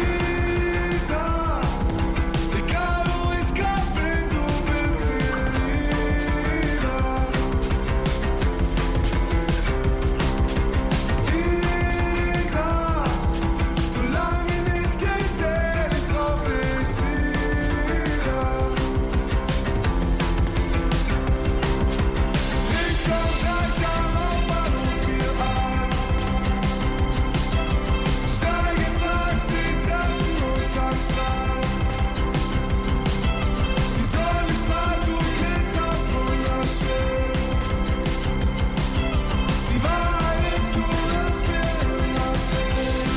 Isa, egal wo ich grad bin, du bist mir lieber. Isa, solange nicht gesehen, ich brauch dich wieder. Ich komm gleich am Hauptbahnhof hier an. Steig ins Taxi, treffen uns am Strand. Die Sonne strahlt, du glitzerst wunderschön. Die Wahrheit ist, du wirst mir immer fehlen.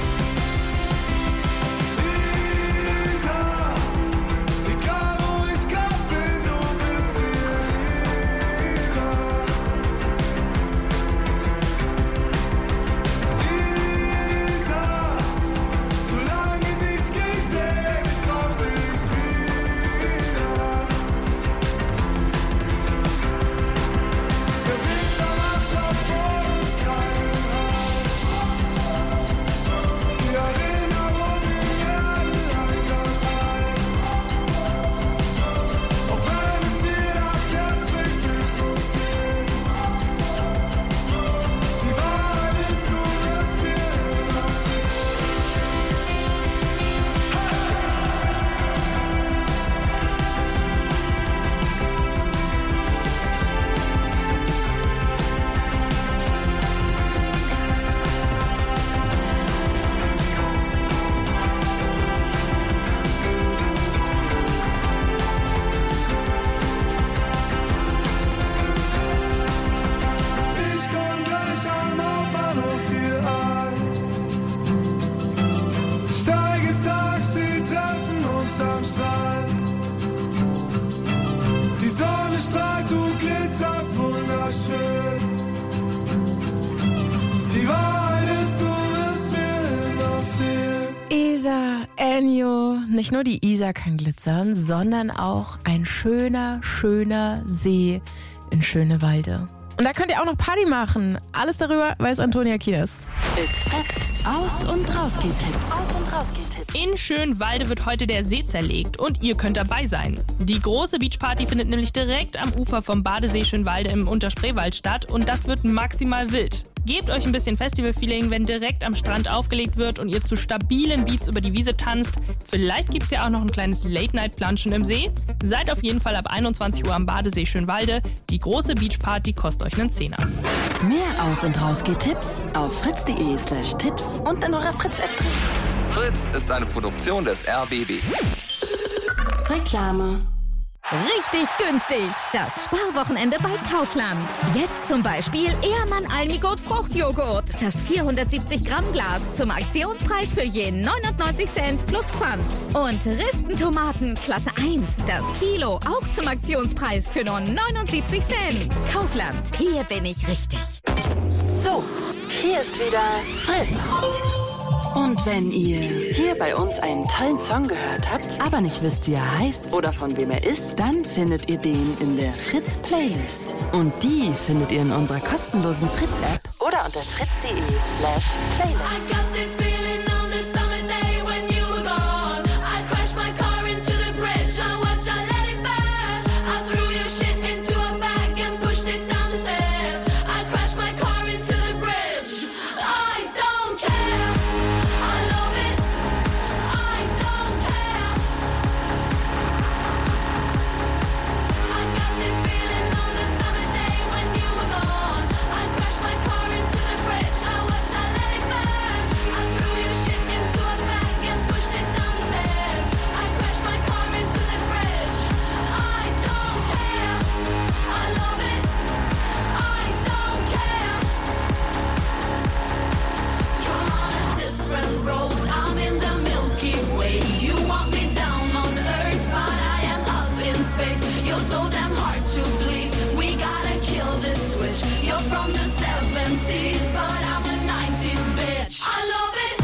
Isa, egal wo ich grad bin, du bist mir lieber. Isa, solange nicht gesehen, ich brauch dich wieder. Der Winter macht doch vor uns keinen Halt. Die Erinnerungen werden langsam alt. Auch wenn es mir das Herz bricht, ich muss gehen. Die Wahrheit ist, du wirst mir immer fehlen. Ich komm gleich am Hauptbahnhof hier an. Steig ins Taxi, treffen uns am Strand. Die Sonne strahlt, du glitzerst wunderschön. Die Wahrheit ist, du wirst mir immer fehlen. Isa, Ennio, nicht nur die Isar kann glitzern, sondern auch ein schöner, schöner See in Schönewalde. Und da könnt ihr auch noch Party machen. Alles darüber weiß Antonia Kieders. It's Fritz. Aus- und Rausgeht-Tipps. Aus- und Rausgeht-Tipps. In Schönwalde wird heute der See zerlegt und ihr könnt dabei sein. Die große Beachparty findet nämlich direkt am Ufer vom Badesee Schönwalde im Unterspreewald statt und das wird maximal wild. Gebt euch ein bisschen Festival-Feeling, wenn direkt am Strand aufgelegt wird und ihr zu stabilen Beats über die Wiese tanzt. Vielleicht gibt's ja auch noch ein kleines Late-Night-Planschen im See. Seid auf jeden Fall ab einundzwanzig Uhr am Badesee Schönwalde. Die große Beachparty kostet euch einen Zehner. Mehr Aus- und Rausgeht-Tipps auf fritz.de slash Tipps und in eurer Fritz-App drin. Fritz ist eine Produktion des R B B. Reklame. Richtig günstig. Das Sparwochenende bei Kaufland. Jetzt zum Beispiel Ehrmann Almigurt Fruchtjoghurt. Das vierhundertsiebzig Gramm Glas zum Aktionspreis für je neunundneunzig Cent plus Pfand. Und Ristentomaten Klasse eins. Das Kilo auch zum Aktionspreis für nur neunundsiebzig Cent. Kaufland. Hier bin ich richtig. So, hier ist wieder Fritz. Und wenn ihr hier bei uns einen tollen Song gehört habt, aber nicht wisst, wie er heißt oder von wem er ist, dann findet ihr den in der Fritz-Playlist. Und die findet ihr in unserer kostenlosen Fritz-App oder unter fritz.de slash Playlist. You're so damn hard to please. We gotta kill this switch. You're from the seventies, but I'm a nineties bitch. I love it.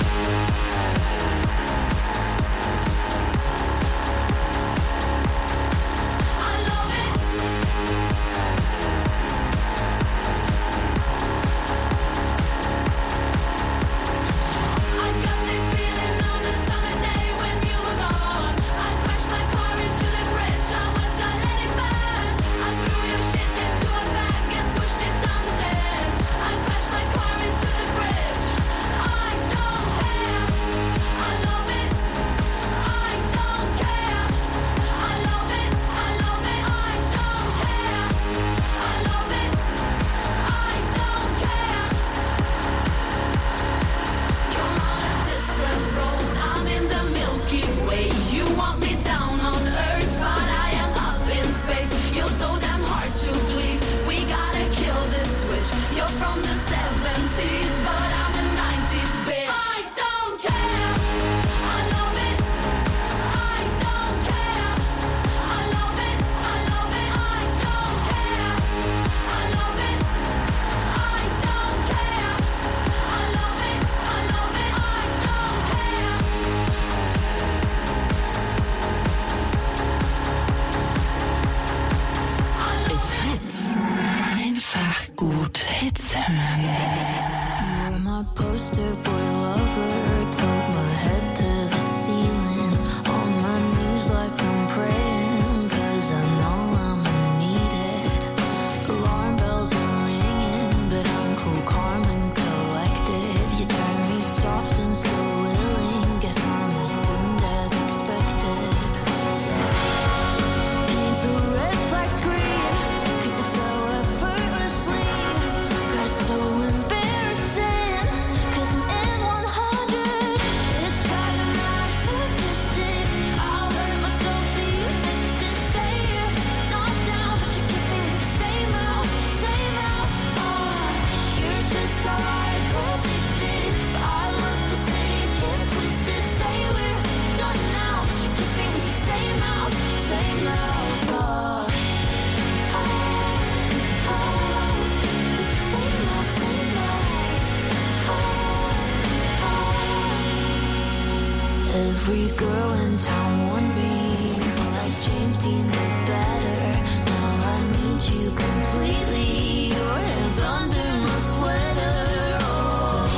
Every girl in town want me, like James Dean but better. Now I need you completely. Your hands under my sweater. Oh,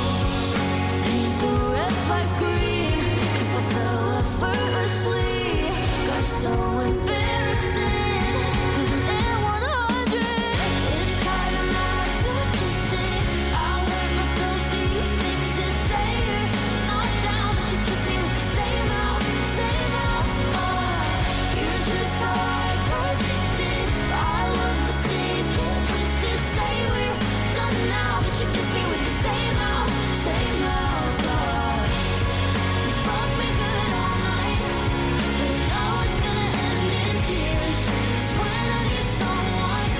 paint the red flags green, 'cause I fell effortlessly. Got so embarrassing, 'cause I'm in one hundred. It's kind of masochistic. I'll hurt myself till you fix it. Say you're not down, but you kiss me with the same mouth, same mouth. Oh, you're just how I predicted. I love the sick and twisted. Say we're done now, but you kiss me with the same mouth, same mouth. Oh, you fuck me good all night, but I know it's gonna end in tears. 'Cause when I need someone,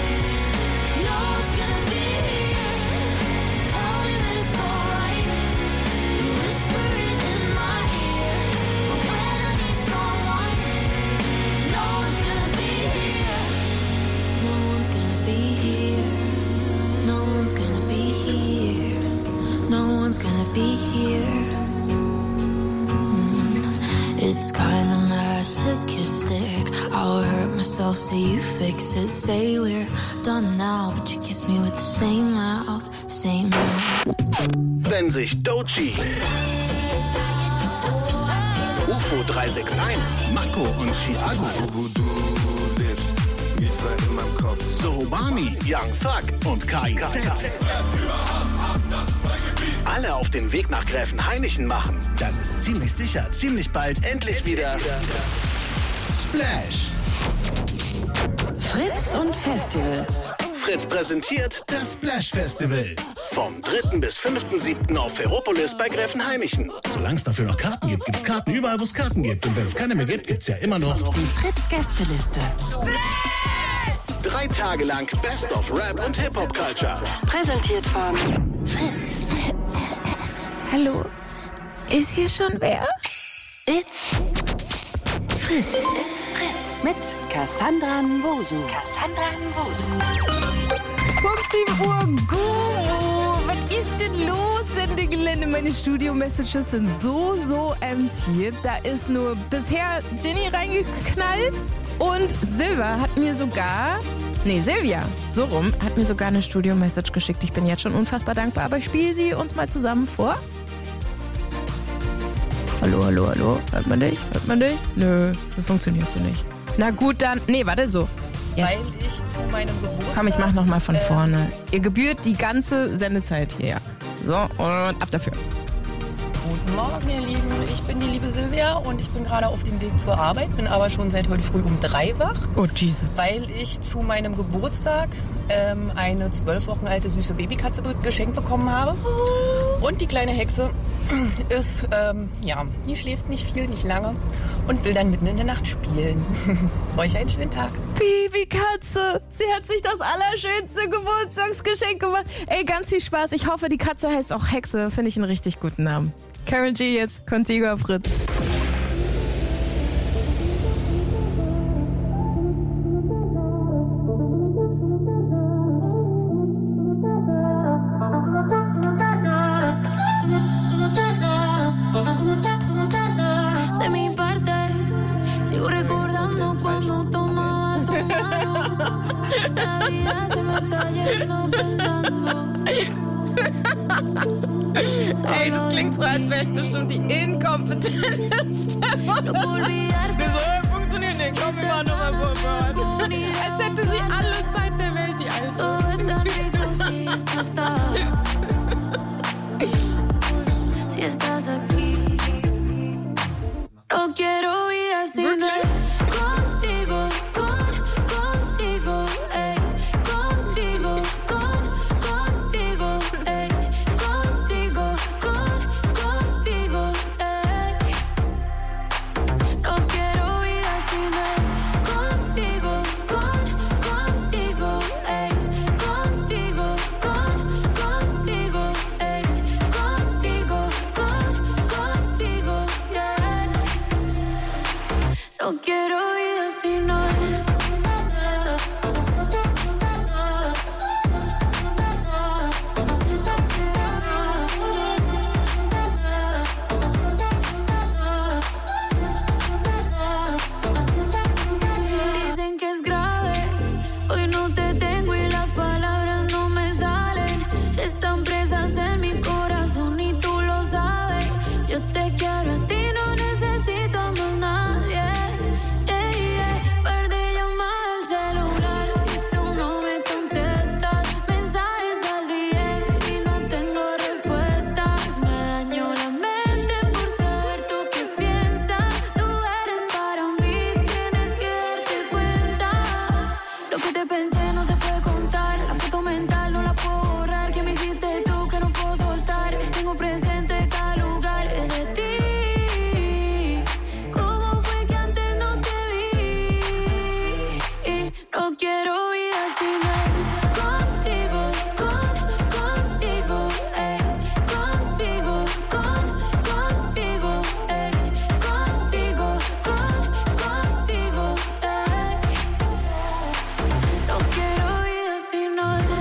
no one's gonna be here. Tell me that it's alright. You whisper it in my ear. But when I need someone, no one's gonna be here. No one's gonna be here. No one's gonna be here. No one's gonna be here. Mm, It's kinda masochistic. I'll hurt myself so you fix it. Say we're done now, but you kiss me with the same mouth, same mouth. Wenn sich Doechii, U F O drei sechs eins, Mako und Chiago, Sohobani, Young Thug und K I Z alle auf den Weg nach Gräfenhainichen machen, dann ist ziemlich sicher, ziemlich bald endlich wieder Splash. Fritz und Festivals. Fritz präsentiert das Splash Festival. Vom dritten bis fünften siebten auf Ferropolis bei Gräfenhainichen. Solange es dafür noch Karten gibt, gibt's Karten überall, wo es Karten gibt. Und wenn es keine mehr gibt, gibt's ja immer noch die Fritz-Gästeliste. Drei Tage lang Best of Rap und Hip-Hop-Culture. Präsentiert von Fritz. Hallo, ist hier schon wer? It's Fritz, it's Fritz. Mit Cassandra Nwosu. Cassandra Nwosu. Punkt sieben Uhr, Guru. Was ist denn los, Sendegelände? Meine Studio-Messages sind so, so empty. Da ist nur bisher Ginny reingeknallt und Silva hat mir sogar, nee, Silvia, so rum, hat mir sogar eine Studio-Message geschickt. Ich bin jetzt schon unfassbar dankbar, aber ich spiele sie uns mal zusammen vor. Hallo, hallo, hallo. Hört man dich? Hört man dich? Nö, das funktioniert so nicht. Na gut, dann, nee, warte, so. Jetzt. Weil ich zu meinem Geburtstag... Komm, ich mach noch mal von äh, vorne. Ihr gebührt die ganze Sendezeit hier. So, und ab dafür. Guten Morgen, ihr Lieben. Ich bin die liebe Silvia und ich bin gerade auf dem Weg zur Arbeit, bin aber schon seit heute früh um drei wach. Oh, Jesus. Weil ich zu meinem Geburtstag ähm, eine zwölf Wochen alte süße Babykatze geschenkt bekommen habe. Und die kleine Hexe ist, ähm, ja, die schläft nicht viel, nicht lange und will dann mitten in der Nacht spielen. Euch einen schönen Tag. Babykatze, sie hat sich das allerschönste Geburtstagsgeschenk gemacht. Ey, ganz viel Spaß. Ich hoffe, die Katze heißt auch Hexe. Finde ich einen richtig guten Namen. Karen G jetzt, Contigo auf Fritz. De mi parte, sigo recordando cuando tomaba tu mano. La vida se me está yendo pensando. Ey, das klingt so, als wäre ich bestimmt die inkompetenteste. No puedo olvidarte. Nee, so funktioniert nicht. Komm, wir machen nochmal vor. Als hätte sie alle Zeit der Welt, die Alte. Todo es tan rico si tú estás. Si estás aquí. No quiero vida sin no es contigo, con, contigo, ey. Contigo, con, contigo, ey. Contigo, con, contigo, ey. No quiero vida sin no es contigo, con, contigo, ey. Contigo, con, contigo, ey. Contigo, con, contigo, yeah. No quiero vida si no es. Dicen que es grave, hoy no te tengo y las palabras no me salen. Están presas en mi corazón y tú lo sabes. Yo te quiero a ti, no necesito a más nadie. Yeah, yeah. Perdí llamada al celular y tú no me contestas. Mensajes al día y no tengo respuestas. Me dañó la mente por saber tú qué piensas. Tú eres para mí, tienes que darte cuenta. Lo que te pensé no se puede contar. La foto mental no la puedo borrar. Que me hiciste tú que no puedo soltar. Tengo presente cada lugar de ti. ¿Cómo fue que antes no te vi? Y no quiero vida si no es contigo, con, contigo, ey. Contigo, con, contigo, ey. Contigo, con, contigo, ey. No quiero vida si no es.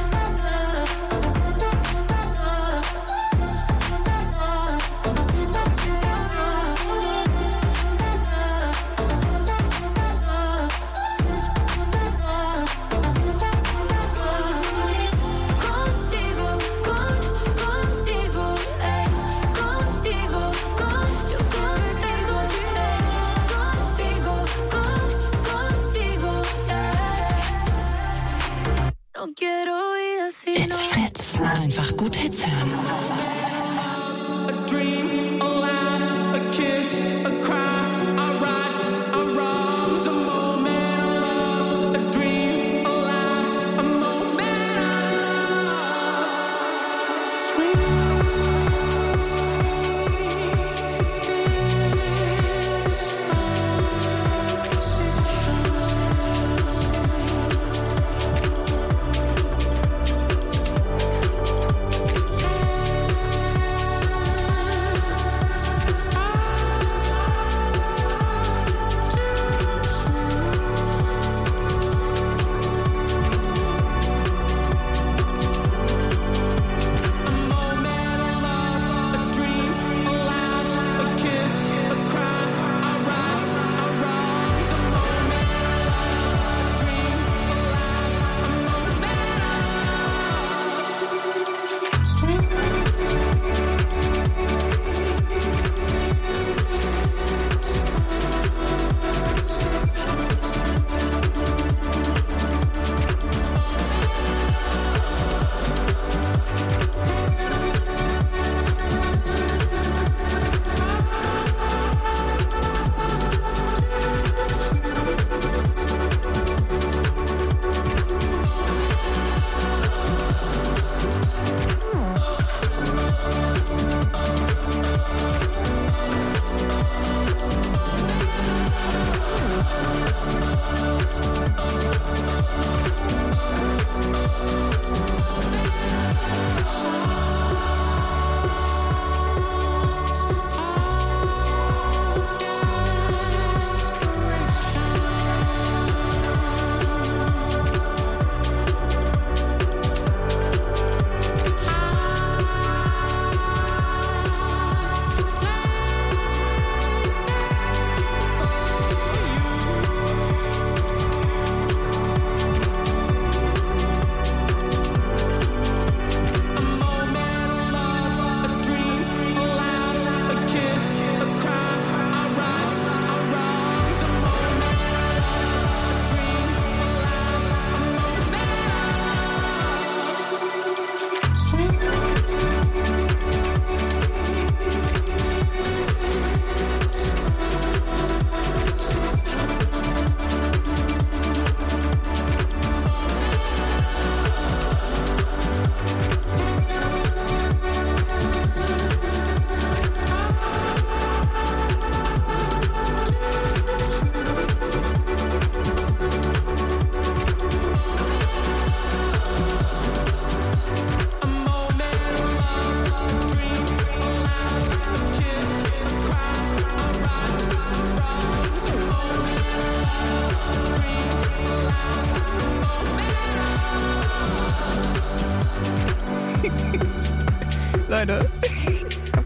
Contigo, con, contigo, ey. Contigo, con, yo contigo, ey. Contigo, con, contigo, ey. No quiero vida si no. It's Fritz. Einfach gut Hits hören. A dream, a lie, a kiss, a cry, our rights, our wrongs, a moment of love. A dream, a lie, a moment of love. Sweet disposition.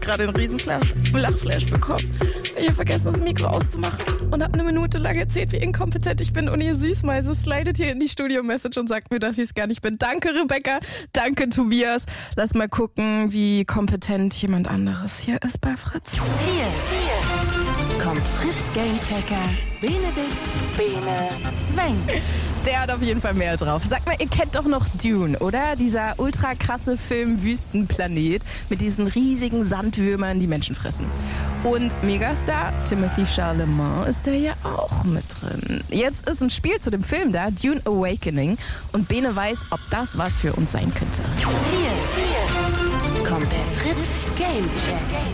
gerade einen riesen Flash, Lachflash bekommen. Ich habe vergessen, das Mikro auszumachen und habe eine Minute lang erzählt, wie inkompetent ich bin. Und ihr Süßmeise slidet hier in die Studio-Message und sagt mir, dass ich es gar nicht bin. Danke, Rebecca. Danke, Tobias. Lass mal gucken, wie kompetent jemand anderes hier ist bei Fritz. Hier, hier kommt Fritz Gamechecker Benedikt Bene Wenk. Der hat auf jeden Fall mehr drauf. Sag mal, ihr kennt doch noch Dune, oder? Dieser ultra krasse Film Wüstenplanet mit diesen riesigen Sandwürmern, die Menschen fressen. Und Megastar Timothy Chalamet ist da ja auch mit drin. Jetzt ist ein Spiel zu dem Film da, Dune Awakening. Und Bene weiß, ob das was für uns sein könnte. Hier, hier kommt der Fritz Gamechecker.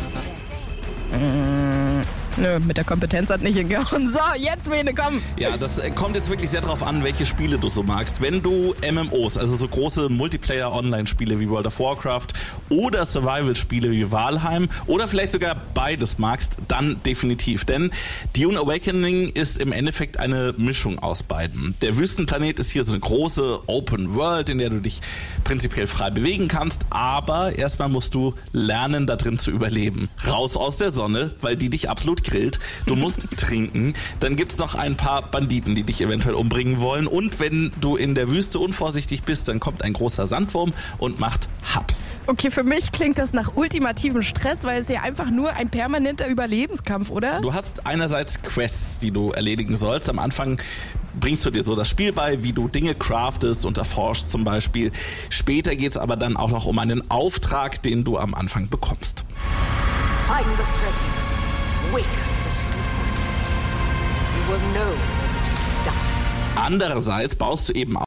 Mmh. Nö, mit der Kompetenz hat nicht hingehauen. So, jetzt Bene, komm. Ja, das äh, kommt jetzt wirklich sehr darauf an, welche Spiele du so magst. Wenn du M M Os, also so große Multiplayer-Online-Spiele wie World of Warcraft oder Survival-Spiele wie Valheim oder vielleicht sogar beides magst, dann definitiv. Denn Dune Awakening ist im Endeffekt eine Mischung aus beiden. Der Wüstenplanet ist hier so eine große Open World, in der du dich prinzipiell frei bewegen kannst, aber erstmal musst du lernen, da drin zu überleben. Raus aus der Sonne, weil die dich absolut grillt. Du musst trinken. Dann gibt es noch ein paar Banditen, die dich eventuell umbringen wollen. Und wenn du in der Wüste unvorsichtig bist, dann kommt ein großer Sandwurm und macht Haps. Okay, für mich klingt das nach ultimativem Stress, weil es ja einfach nur ein permanenter Überlebenskampf, oder? Du hast einerseits Quests, die du erledigen sollst. Am Anfang bringst du dir so das Spiel bei, wie du Dinge craftest und erforschst zum Beispiel. Später geht es aber dann auch noch um einen Auftrag, den du am Anfang bekommst. Find the Freddy. Wake the sleeper. You will know when it is done. Andererseits baust du eben